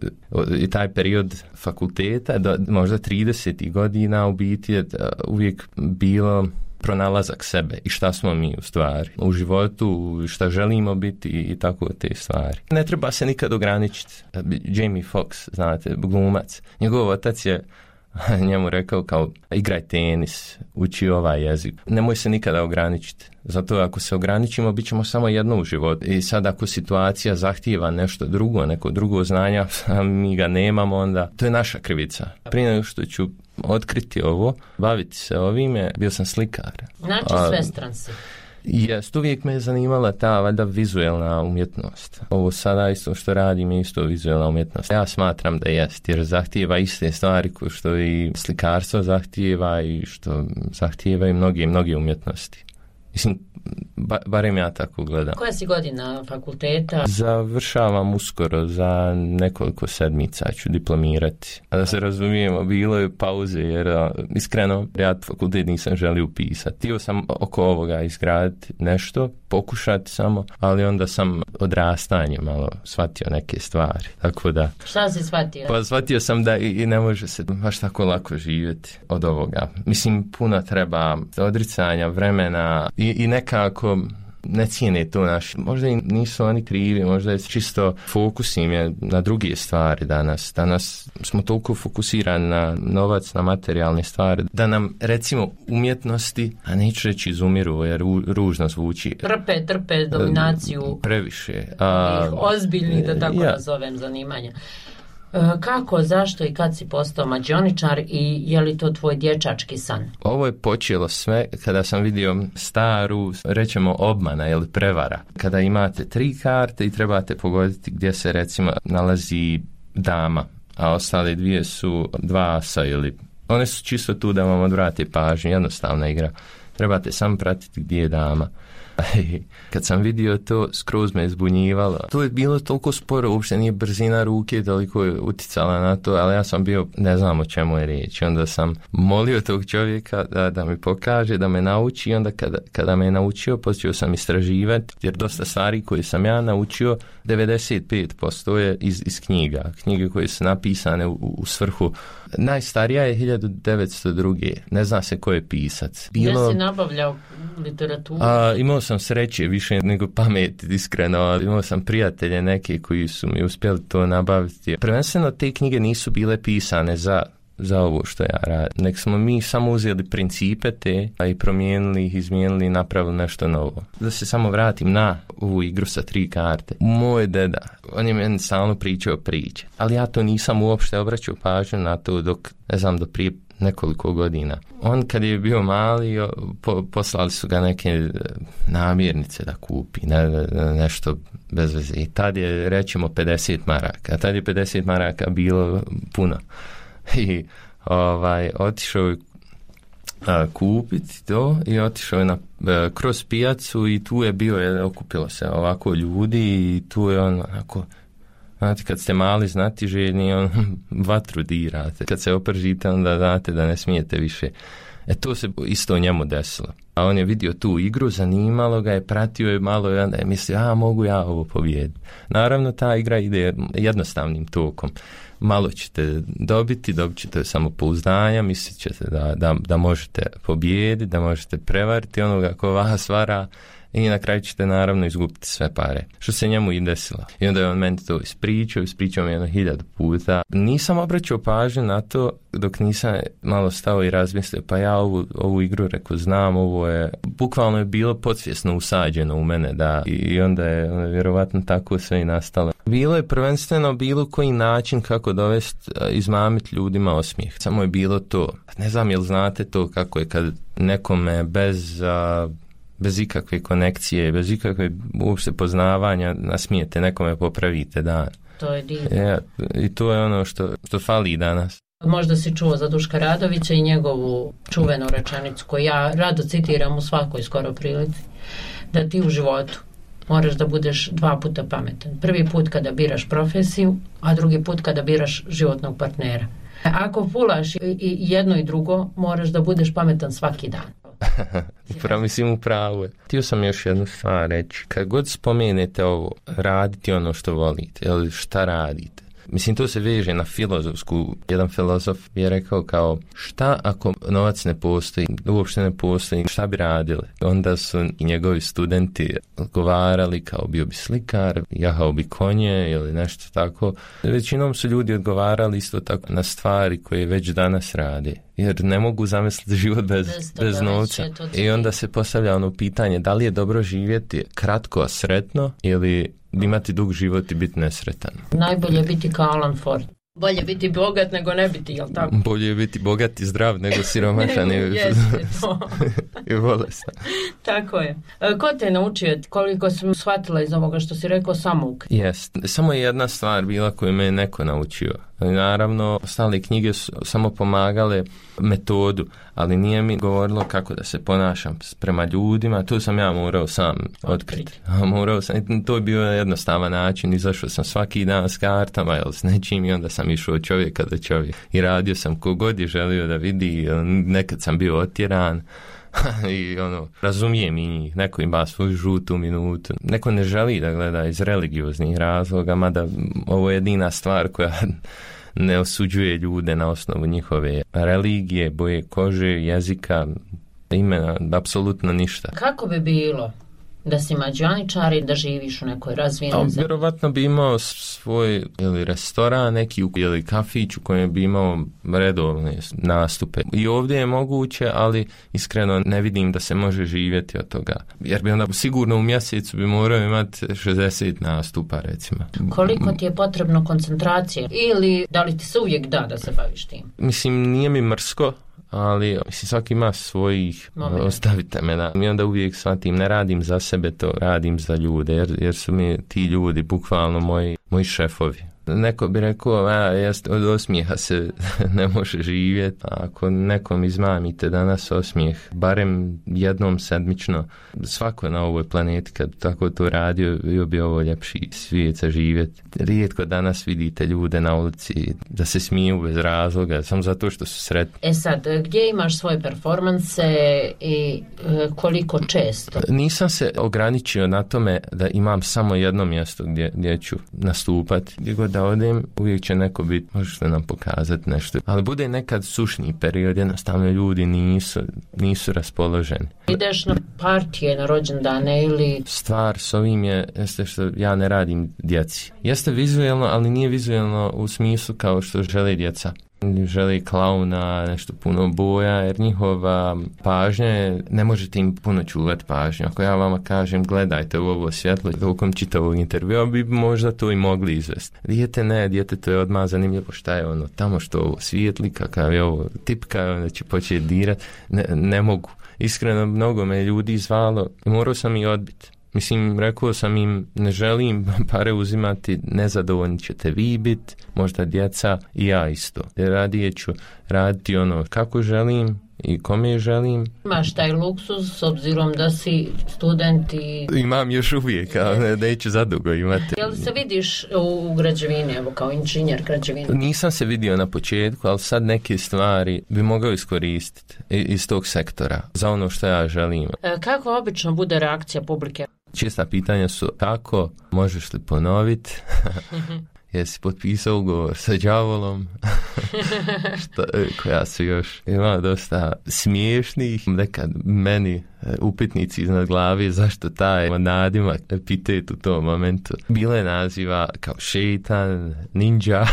I taj period fakulteta, do možda trideset godina u biti je uvijek bilo pronalazak sebe i šta smo mi u stvari u životu, šta želimo biti i tako te stvari. Ne treba se nikad ograničiti. Jamie Foxx, znate, glumac, njegov otac je njemu rekao kao igraj tenis, uči ovaj jezik. Nemoj se nikada ograničiti. Zato ako se ograničimo, bit ćemo samo jedno u životu. I sad ako situacija zahtijeva nešto drugo, neko drugo znanja, a mi ga nemamo, onda to je naša krivica. Prije nego što ću otkriti ovo, baviti se ovime, bio sam slikar. Znači svestran si. Jest, uvijek me je zanimala ta valjda vizuelna umjetnost. Ovo sada isto što radim je isto vizuelna umjetnost. Ja smatram da jest, jer zahtijeva iste stvari kao što i slikarstvo zahtijeva i što zahtijeva i mnoge, mnoge umjetnosti. Mislim, ba, barem ja tako gledam. Koja si godina fakulteta? Završavam uskoro, za nekoliko sedmica ću diplomirati. A da se razumijemo, bilo je pauze jer iskreno ja fakultet nisam želio upisati. Htio sam oko ovoga izgraditi nešto, pokušati samo, ali onda sam odrastanje malo shvatio neke stvari. Tako da... Šta si shvatio? Pa shvatio sam da i, i ne može se baš tako lako živjeti od ovoga. Mislim, puno treba odricanja, vremena i, i nekako ne cijene to naš. Možda i nisu oni krivi, možda je čisto fokus im je na druge stvari danas. Danas smo toliko fokusirani na novac, na materijalne stvari, da nam recimo umjetnosti, a neću reći izumiru jer ružno zvuči. Trpe, trpe dominaciju. Previše. A, ozbiljnih, da tako ja. nazovem, zanimanja. Kako, zašto i kad si postao mađioničar i je li to tvoj dječački san? Ovo je počelo sve kada sam vidio staru, rećemo obmana ili prevara. Kada imate tri karte i trebate pogoditi gdje se recimo nalazi dama, a ostale dvije su dva asa ili... One su čisto tu da vam odvrate pažnju, jednostavna igra. Trebate samo pratiti gdje je dama. Kad sam vidio to, skroz me zbunjivalo. To je bilo toliko sporo, uopšte nije brzina ruke toliko je uticala na to, ali ja sam bio, ne znam o čemu je riječ. Onda sam molio tog čovjeka da, da mi pokaže, da me nauči i onda kada, kada me je naučio, počeo sam istraživati, jer dosta stvari koje sam ja naučio, devedeset pet posto je iz, iz knjiga. Knjige koje su napisane u, u svrhu. Najstarija je hiljadu devetsto druge. Ne zna se ko je pisac. Bilo... Gdje si nabavljao literaturu? A, imao sam sreće više nego pameti, iskreno. Imao sam prijatelje neke koji su mi uspjeli to nabaviti. Prvenstveno te knjige nisu bile pisane za, za ovo što ja radim. Nek smo mi samo uzeli principe te, a i promijenili ih, izmijenili i napravili nešto novo. Da se samo vratim na ovu igru sa tri karte. Moj deda, on je meni stalno pričao priče, ali ja to nisam uopšte obraćao pažnju na to dok, ne znam, do prije nekoliko godina. On kad je bio mali, po, poslali su ga neke namirnice da kupi, ne, ne, nešto bez veze. I tad je, rećemo, pedeset maraka. A tad je pedeset maraka bilo puno. I ovaj, otišao je a, kupiti to i otišao je na, a, kroz pijacu i tu je bio, je, okupilo se ovako ljudi i tu je on onako, znate, kad ste mali, znati željni, on vatru dirate. Kad se opržite, onda znate da ne smijete više. E to se isto njemu desilo. A on je vidio tu igru, zanimalo ga je, pratio je malo i onda je mislio, a mogu ja ovo pobijediti. Naravno, ta igra ide jednostavnim tokom. Malo ćete dobiti, dobit ćete samopouzdanja, mislit ćete da, da, da možete pobijediti, da možete prevariti onoga ko vas vara i na kraju ćete naravno izgubiti sve pare. Što se njemu i desilo. I onda je on meni to ispričao, ispričao mi jedno hiljadu puta. Nisam obraćao pažnju na to dok nisam malo stao i razmislio, pa ja ovu, ovu igru rekao znam, ovo je, bukvalno je bilo podsvjesno usađeno u mene, da, i onda je vjerovatno tako sve i nastalo. Bilo je prvenstveno bilo koji način kako dovesti, izmamiti ljudima osmijeh. Samo je bilo to. Ne znam jel znate to kako je kad nekome bez... A, bez ikakve konekcije, bez ikakve uopšte poznavanja nasmijete nekome, popravite dan. To je divno. Ja, i to je ono što, što fali danas. Možda si čuo za Duška Radovića i njegovu čuvenu rečenicu koju ja rado citiram u svakoj skoro prilici, da ti u životu moraš da budeš dva puta pametan. Prvi put kada biraš profesiju, a drugi put kada biraš životnog partnera. Ako fulaš i jedno i drugo, moraš da budeš pametan svaki dan. Upravo, mislim, upravo je. Htio sam još jednu stvar reći. Kad god spomenete ovo, raditi ono što volite, ili šta radite, mislim, to se veže na filozofsku. Jedan filozof je rekao kao, šta ako novac ne postoji, uopšte ne postoji, šta bi radili? Onda su i njegovi studenti odgovarali kao bio bi slikar, jahao bi konje ili nešto tako. Većinom su ljudi odgovarali isto tako na stvari koje već danas rade. Jer ne mogu zamisliti život bez, bez, bez novca. I onda se postavlja ono pitanje, da li je dobro živjeti kratko, a sretno, ili imati dug život i biti nesretan. Najbolje je biti kao Alan Ford. Bolje biti bogat nego ne biti, jel tako? Bolje je biti bogat i zdrav nego siromašan i, Jeste to. i bolestan. Tako je. Ko te je naučio, koliko sam shvatila iz ovoga što si rekao, samouk? Jest. Samo je jedna stvar bila koju me je neko naučio. Naravno, ostale knjige su samo pomagale metodu, ali nije mi govorilo kako da se ponašam prema ljudima, to sam ja morao sam otkriti. Morao sam, to je bio jednostavan način, izašao sam svaki dan s kartama ili s nečim i onda sam išao od čovjeka do čovjeka. I radio sam kogod je želio da vidi, nekad sam bio otjeran, i ono, razumijem i njih, neko ima svoju žutu minutu, neko ne želi da gleda iz religioznih razloga, mada ovo je jedina stvar koja ne osuđuje ljude na osnovu njihove religije, boje kože, jezika, imena, apsolutno ništa. Kako bi bilo da si mađioničar i da živiš u nekoj razvijenoj zemlji? Vjerovatno bi imao svoj ili restoran, neki ili kafić u kojem bi imao redovne nastupe. I ovdje je moguće, ali iskreno ne vidim da se može živjeti od toga. Jer bi onda sigurno u mjesecu bi morao imati šezdeset nastupa, recimo. Koliko ti je potrebno koncentracije? Ili da li ti se uvijek da da se baviš tim? Mislim, nije mi mrsko, ali mislim, svaki ima svojih, Moment. Ostavite me na. I onda uvijek shvatim, ne radim za sebe, to radim za ljude, jer, jer su mi ti ljudi bukvalno moji, moji šefovi. Neko bi rekao, a, jest, od osmijeha se ne može živjeti. Ako nekom izmamite danas osmijeh, barem jednom sedmično, svako na ovoj planeti kad tako to radio, bio bi ovo ljepši svijet za živjeti. Rijetko danas vidite ljude na ulici da se smiju bez razloga, samo zato što su sretni. E sad, gdje imaš svoje performanse i e, koliko često? Nisam se ograničio na tome da imam samo jedno mjesto gdje, gdje ću nastupati. Gdje god da odem, uvijek će neko biti, možete nam pokazati nešto. Ali bude nekad sušni period, jednostavno ljudi nisu, nisu raspoloženi. Ideš na partije, na rođendane ili... Stvar s ovim je, jeste što ja ne radim djeci. Jeste vizualno, ali nije vizualno u smislu kao što žele djeca. Želi klauna, nešto puno boja, jer njihova pažnja je, ne možete im puno čuvati pažnju. Ako ja vama kažem, gledajte u ovo svjetlo, tokom čitavog intervjua bi možda to i mogli izvesti. Dijete ne, dijete to je odmah zanimljivo šta je ono, tamo što ovo svijetli, kakav je ovo tipka, onda će početi dirati. Ne, ne mogu. Iskreno, mnogo me ljudi zvalo i morao sam i odbiti. Mislim, rekao sam im, ne želim pare uzimati, nezadovoljni ćete vi biti, možda djeca i ja isto. Jer radije ću raditi ono kako želim i kome želim. Imaš taj luksuz s obzirom da si student i... Imam još uvijek, ali neću zadugo imati. Jel se vidiš u građevini, evo kao inženjer građevine? Nisam se vidio na početku, ali sad neke stvari bi mogao iskoristiti iz tog sektora za ono što ja želim. E, kako obično bude reakcija publike? Čista pitanja su kako, možeš li ponoviti, jesi potpisao ugovor sa đavolom, što, koja su još ima dosta smiješnih, nekad meni upitnici iznad glavi zašto taj nadimak epitet u tom momentu. Bile naziva kao šeitan, ninja,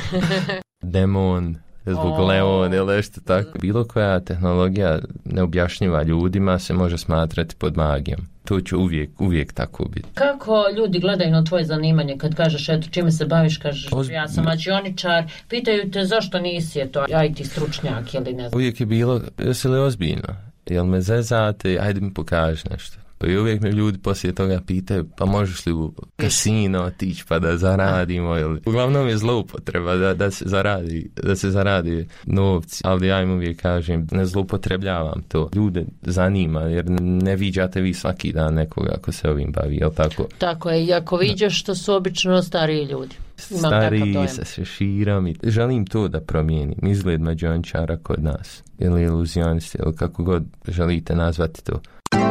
demon, zbog oh. Leon ili nešto tako. Bilo koja tehnologija neobjašnjiva ljudima se može smatrati pod magijom. To će uvijek, uvijek tako biti. Kako ljudi gledaju na tvoje zanimanje kad kažeš eto čime se baviš, kažeš Oz... ja sam mađioničar, pitaju te zašto nisi eto I T stručnjak ili ne znam. Uvijek je bilo, jesi li ozbiljno? Jel me zezate, ajde mi pokaži nešto. I uvijek me ljudi poslije toga pitaju, pa možeš li u kasino otići pa da zaradimo ili... Uglavnom je zloupotreba da, da se zaradi, da se zaradi novci, ali ja im uvijek kažem, ne zloupotrebljavam to. Ljude zanima, jer ne viđate vi svaki dan nekoga ko se ovim bavi, jel tako? Tako je, i ako viđaš što su obično stariji ljudi. Imam stariji sa šeširom i želim to da promijenim, izgled mađioničara kod nas, ili iluzionist, ili kako god želite nazvati to.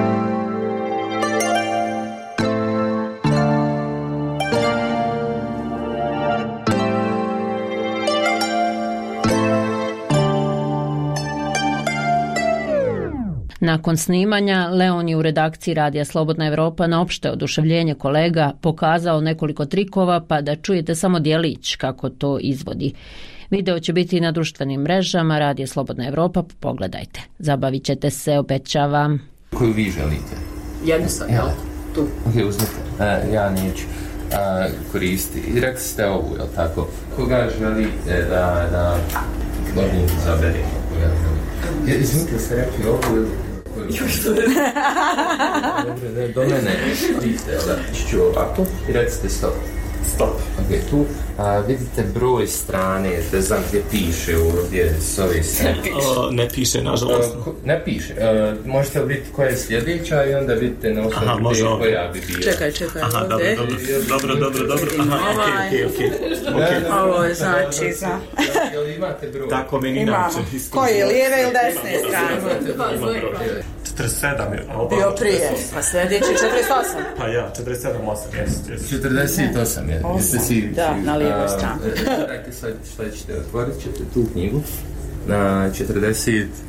Nakon snimanja, Leon je u redakciji Radija Slobodna Evropa na opšte oduševljenje kolega pokazao nekoliko trikova pa da čujete samo djelić kako to izvodi. Video će biti na društvenim mrežama Radija Slobodna Evropa, pogledajte. Zabavit ćete se, obećavam. Koju vi želite? Jednostavno, ja. Tu. Ok, uzmite. Uh, ja neću uh, koristiti. I rekli ste ovu, jel tako? Koga želite da, da godinu zaberemo? Koga želite? Izmite se rekli ovu ili... Još to je. Dobre, do mene vidite, da ću ovako i recite stop. Stop. Ok, tu a, vidite broj strane, ne znam gdje piše ovdje s ove strane. Ne piše, nažalost. Uh, ne piše. Uh, možete vidjeti koja je sljedeća i onda vidite na osnovu gdje koja bi bila. Čekaj, čekaj. Aha, dobro, dobro, dobro, dobro. Aha, okej, okej, okej. Ovo je znači za... Jel imate broj? Tako meni inače. Koje, lijeve ili desne strane? četrdeset sedam je. Bio prije, a sljedeći četrdeset osam. Pa ja, četrdeset sedam, osam, jes. četrdeset osam je. Si, da, na lijevoj strani. Dajte sad šta ćete, otvorit ćete tu knjigu na četrdeset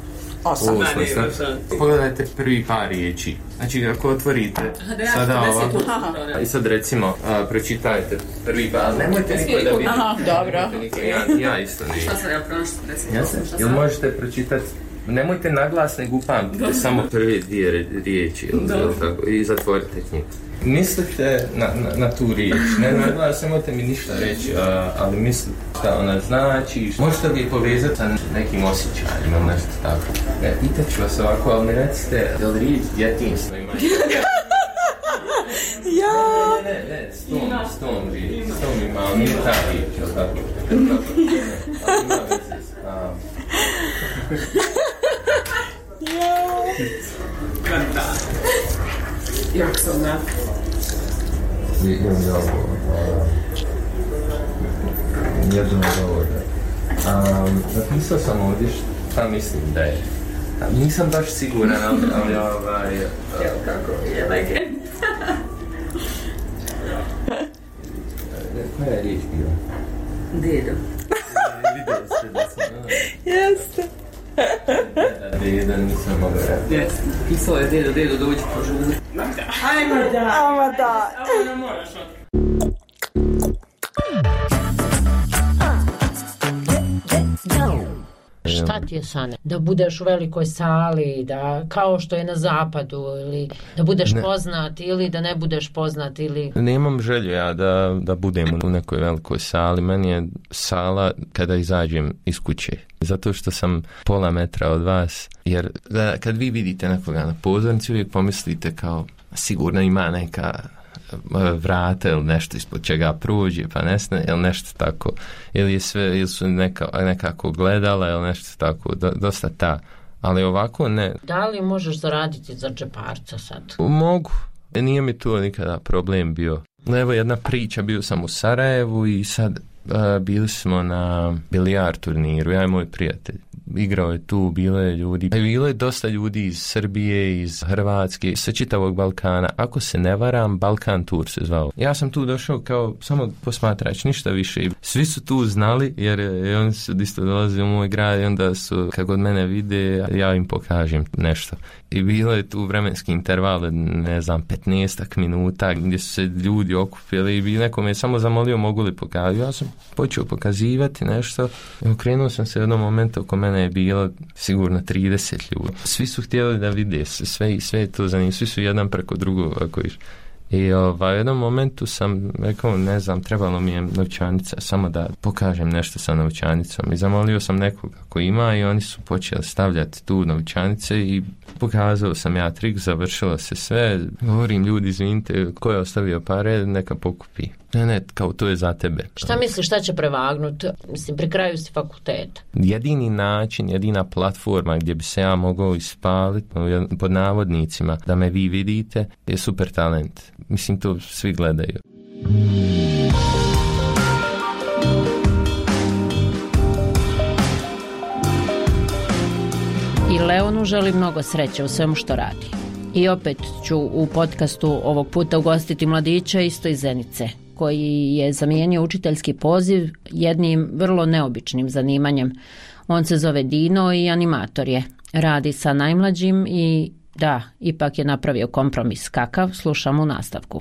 Osam. Osam. Pogledajte prvi par riječi. Znači, ako otvorite sada ovako, i sad recimo, a, pročitajte prvi par, nemojte niko da vidi. Aha, dobro. Ja, ja isto ne. Šta sam ja pročitati? Ja sam, jel možete pročitati? Nemojte naglas, nego upamtite samo prve dvije riječi tako, i zatvorite knjigu. Mislite na, na, na tu riječ, ne naglas, nemojte mi ništa reći, a, ali mislite šta ona znači, možete li je povezati sa nekim osjećajima ili nešto tako. Ne, pitat ću vas ovako, ali mi recite, je li riječ djetinjstvo ima? Ja! Ne, ne, ne, s tom, s tom riječ, s tom ima, ali nije ta riječ, jel tako? Ali ima veze s... Ja. Kanta. Jak sam onak. Imam ja ovo. Jedno govore. Napisao sam ovdje šta mislim da je. Nisam baš siguran, ali, ali ovaj... Evo kako je legend. Koja je riječ bila? Dedo. Vidio ste da sam... Jeste. Deda nisam mogao raditi. Jeste. Pisao je dedo, dedo dođi požuri. Ajmo da. Ajmo da. Ajmo da moraš otkri. Šta ti je sane? Da budeš u velikoj sali, da kao što je na zapadu, ili da budeš ne. poznat, ili da ne budeš poznat, ili... Nemam želju ja da, da budem u nekoj velikoj sali. Meni je sala kada izađem iz kuće. Zato što sam pola metra od vas. Jer da, kad vi vidite nekoga na pozornici, uvijek pomislite kao sigurno ima neka vrata ili nešto ispod čega prođe, pa nesne, ili nešto tako, ili je sve, ili su neka, nekako gledala, ili nešto tako, do, dosta ta, ali ovako ne. Da li možeš zaraditi za džeparca sad? Mogu, nije mi tu nikada problem bio. Evo jedna priča, bio sam u Sarajevu i sad a, bili smo na bilijar turniru, ja i moj prijatelj. Igrao je tu, bilo je ljudi, bilo je dosta ljudi iz Srbije, iz Hrvatske, sa čitavog Balkana. Ako se ne varam, Balkan Tour se zvao. Ja sam tu došao kao samo posmatrač, ništa više. Svi su tu znali, jer je, oni su isto dolazili u moj grad i onda su, kako od mene vide, ja im pokažem nešto. I bilo je tu vremenski interval, ne znam, petnaestak minuta, gdje su se ljudi okupili i bi neko me samo zamolio mogu li pokazati. Ja sam počeo pokazivati nešto i okrenuo sam se u jednom momentu, oko mene je bilo sigurno trideset ljudi. Svi su htjeli da vide, sve, sve je to za njih, svi su jedan preko drugog ako iš. I ovaj, u jednom momentu sam rekao, ne znam, trebalo mi je novčanica, samo da pokažem nešto sa novčanicom. I zamolio sam nekoga ko ima i oni su počeli stavljati tu novčanice i pokazao sam ja trik, završilo se sve. Govorim, ljudi, izvinite, ko je ostavio pare, neka pokupi. Ne, ne, kao to je za tebe. Šta misliš, šta će prevagnuti? Mislim, pri kraju si fakulteta. Jedini način, jedina platforma gdje bi se ja mogao ispaliti, pod navodnicima, da me vi vidite, je Super talent. Mislim, to svi gledaju. I Leonu želi mnogo sreće u svemu što radi. I opet ću u podcastu ovog puta ugostiti mladića isto iz Zenice, koji je zamijenio učiteljski poziv jednim vrlo neobičnim zanimanjem. On se zove Dino i animator je. Radi sa najmlađim i da, ipak je napravio kompromis. Kakav? Slušamo u nastavku.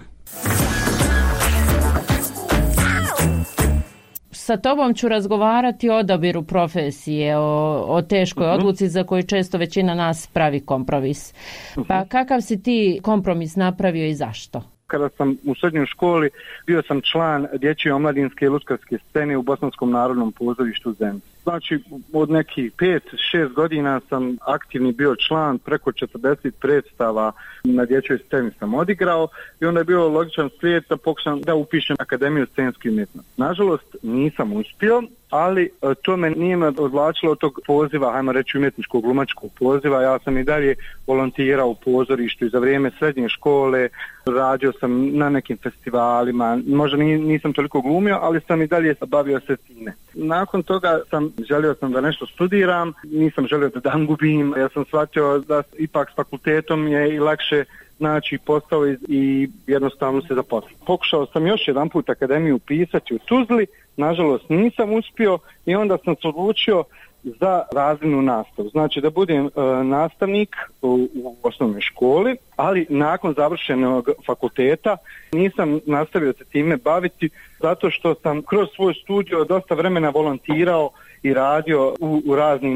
Sa tobom ću razgovarati o odabiru profesije, o, o teškoj uh-huh. odluci za koju često većina nas pravi kompromis. Uh-huh. Pa kakav si ti kompromis napravio i zašto? Kada sam u srednjoj školi, bio sam član dječje omladinske i lutkarske scene u Bosanskom narodnom pozorištu Zenice. Znači, od nekih pet, šest godina sam aktivni bio član, preko četrdeset predstava na dječjoj sceni sam odigrao i onda je bio logičan slijed da pokušam da upišem Akademiju scenske umjetnosti. Nažalost, nisam uspio, ali to me nije me odvlačilo od tog poziva, hajmo reći umjetničkog glumačkog poziva. Ja sam i dalje volontirao u pozorištu i za vrijeme srednje škole radio sam na nekim festivalima, možda nisam toliko glumio, ali sam i dalje bavio se time. Nakon toga sam želio sam da nešto studiram, nisam želio da dan gubim, ja sam shvatio da ipak s fakultetom je i lakše naći posao i jednostavno se zaposliti. Pokušao sam još jedan put akademiju upisati u Tuzli, nažalost nisam uspio i onda sam se odlučio za razrednu nastavu. Znači da budem e, nastavnik u, u osnovnoj školi, ali nakon završenog fakulteta nisam nastavio se time baviti zato što sam kroz svoj studio dosta vremena volontirao i radio u, u raznim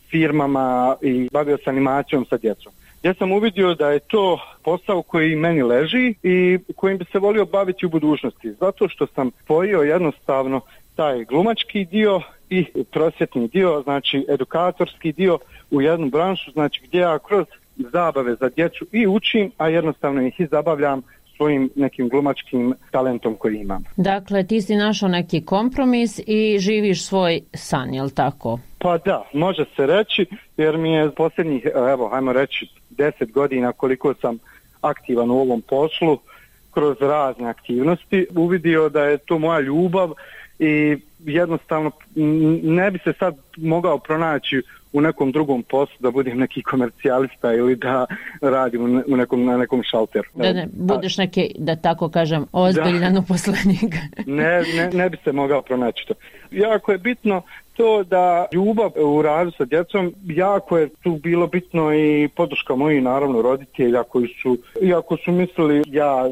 firmama i bavio se animacijom sa djecom. Ja sam uvidio da je to posao koji meni leži i kojim bi se volio baviti u budućnosti, zato što sam spojio jednostavno taj glumački dio i prosvjetni dio, znači edukatorski dio u jednu branšu, znači gdje ja kroz zabave za djecu i učim, a jednostavno ih i zabavljam svojim nekim glumačkim talentom koji imam. Dakle, ti si našao neki kompromis i živiš svoj san, je li tako? Pa da, može se reći, jer mi je posljednjih, evo, hajmo reći, deset godina koliko sam aktivan u ovom poslu, kroz razne aktivnosti, uvidio da je to moja ljubav i jednostavno ne bi se sad mogao pronaći u nekom drugom poslu, da budem neki komercijalista ili da radim u nekom, na nekom šalteru. Da ne budeš neki, da tako kažem, ozbiljan uposlenik. ne, ne, ne bi se mogao pronaći to. Jako je bitno to da ljubav u radu sa djecom, jako je tu bilo bitno i podrška mojih naravno roditelja koji su, iako su mislili ja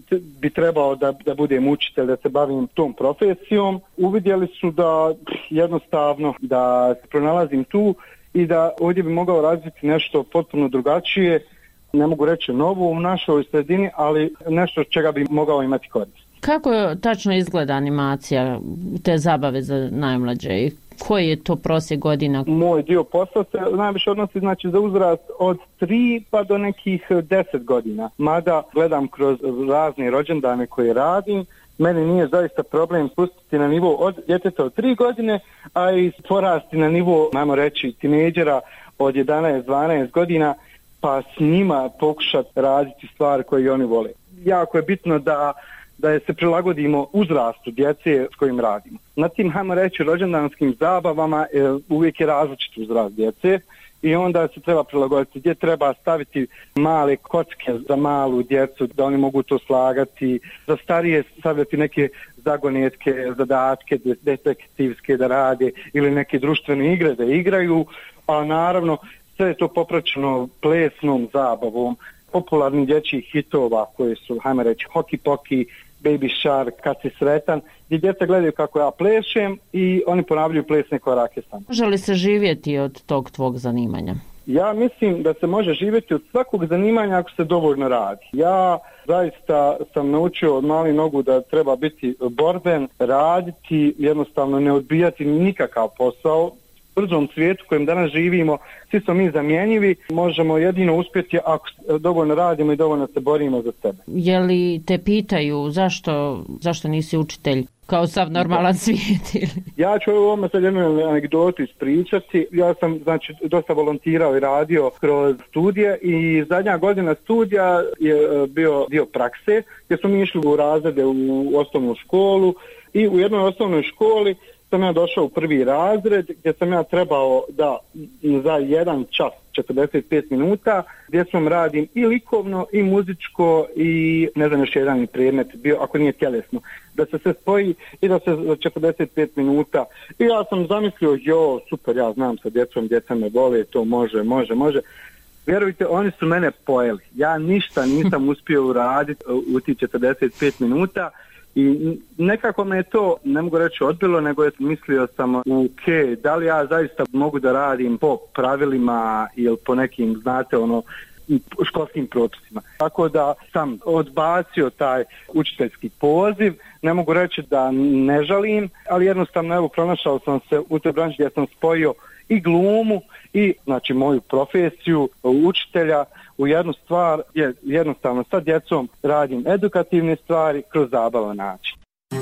bi trebao da, da budem učitelj, da se bavim tom profesijom, uvidjeli su da jednostavno da se pronalazim tu i da ovdje bi mogao razviti nešto potpuno drugačije, ne mogu reći novo u našoj sredini, ali nešto čega bi mogao imati korist. Kako tačno izgleda animacija, te zabave za najmlađe i koji je to prosjek godina? Moj dio posla se najviše odnosi znači za uzrast od tri pa do nekih deset godina. Mada gledam kroz razne rođendane koje radim, meni nije zaista problem spustiti na nivo od djeteta od tri godine, a i porasti na nivo, najmo reći, tinejdžera od jedanaest dvanaest godina, pa s njima pokušati raditi stvari koje oni vole. Jako je bitno da da je se prilagodimo uzrastu djece s kojim radimo. Na tim, hajmo reći, rođendanskim zabavama e, uvijek je različit uzrast djece i onda se treba prilagoditi gdje treba staviti male kocke za malu djecu, da oni mogu to slagati, za starije stavljati neke zagonetke, zadatke, detektivske da rade ili neke društvene igre da igraju, a naravno sve je to popraćeno plesnom zabavom, popularnih dječjih hitova koji su, hajmo reći, Hoki Poki, Baby Shark, Kad si sretan, gdje djeca gledaju kako ja plešem i oni ponavljaju plesne korake samo. Može li se živjeti od tog tvog zanimanja? Ja mislim da se može živjeti od svakog zanimanja ako se dovoljno radi. Ja zaista sam naučio od malih nogu da treba biti borben, raditi, jednostavno ne odbijati nikakav posao. U brzom svijetu kojem danas živimo, svi smo mi zamjenjivi, možemo jedino uspjeti ako dovoljno radimo i dovoljno se borimo za sebe. Je li te pitaju zašto, zašto nisi učitelj kao sav normalan svijet? Ja ću ovome sad jednu anegdotu ispričati. Ja sam znači dosta volontirao i radio kroz studije i zadnja godina studija je bio dio prakse gdje smo mi išli u razrede u osnovnu školu i u jednoj osnovnoj školi sam ja došao u prvi razred gdje sam ja trebao da za jedan čas četrdeset pet minuta gdje sam radim i likovno i muzičko i ne znam još jedan predmet bio ako nije tjelesno da se sve spoji i da se za četrdeset pet minuta i ja sam zamislio jo super ja znam sa djecom, djeca me vole, to može, može, može. Vjerujte, oni su mene pojeli. Ja ništa nisam uspio uraditi u tih četrdeset pet minuta. I nekako me je to, ne mogu reći odbilo, nego je mislio sam, ok, da li ja zaista mogu da radim po pravilima ili po nekim, znate, ono, školskim propisima. Tako da sam odbacio taj učiteljski poziv, ne mogu reći da ne žalim, ali jednostavno, evo, pronašao sam se u toj branši gdje sam spojio i glumu i, znači, moju profesiju učitelja u jednu stvar, je jednostavno sa djecom radim edukativne stvari kroz zabavan način.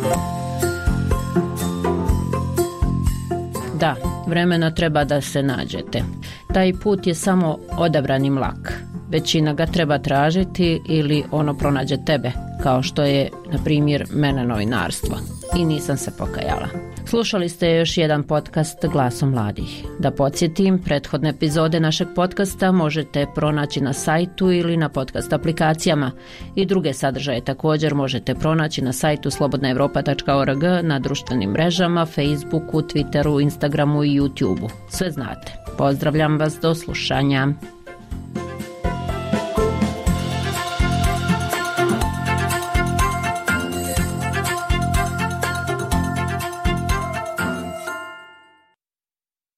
Da, vremena treba da se nađete. Taj put je samo odabrani mlak. Većina ga treba tražiti ili ono pronađe tebe, kao što je, na primjer, mene novinarstvo. i nisam se pokajala. Slušali ste još jedan podcast Glasom mladih. Da podsjetim, prethodne epizode našeg podcasta možete pronaći na sajtu ili na podcast aplikacijama i druge sadržaje također možete pronaći na sajtu slobodna evropa tačka org, na društvenim mrežama, Facebooku, Twitteru, Instagramu i YouTubeu. Sve znate. Pozdravljam vas, do slušanja.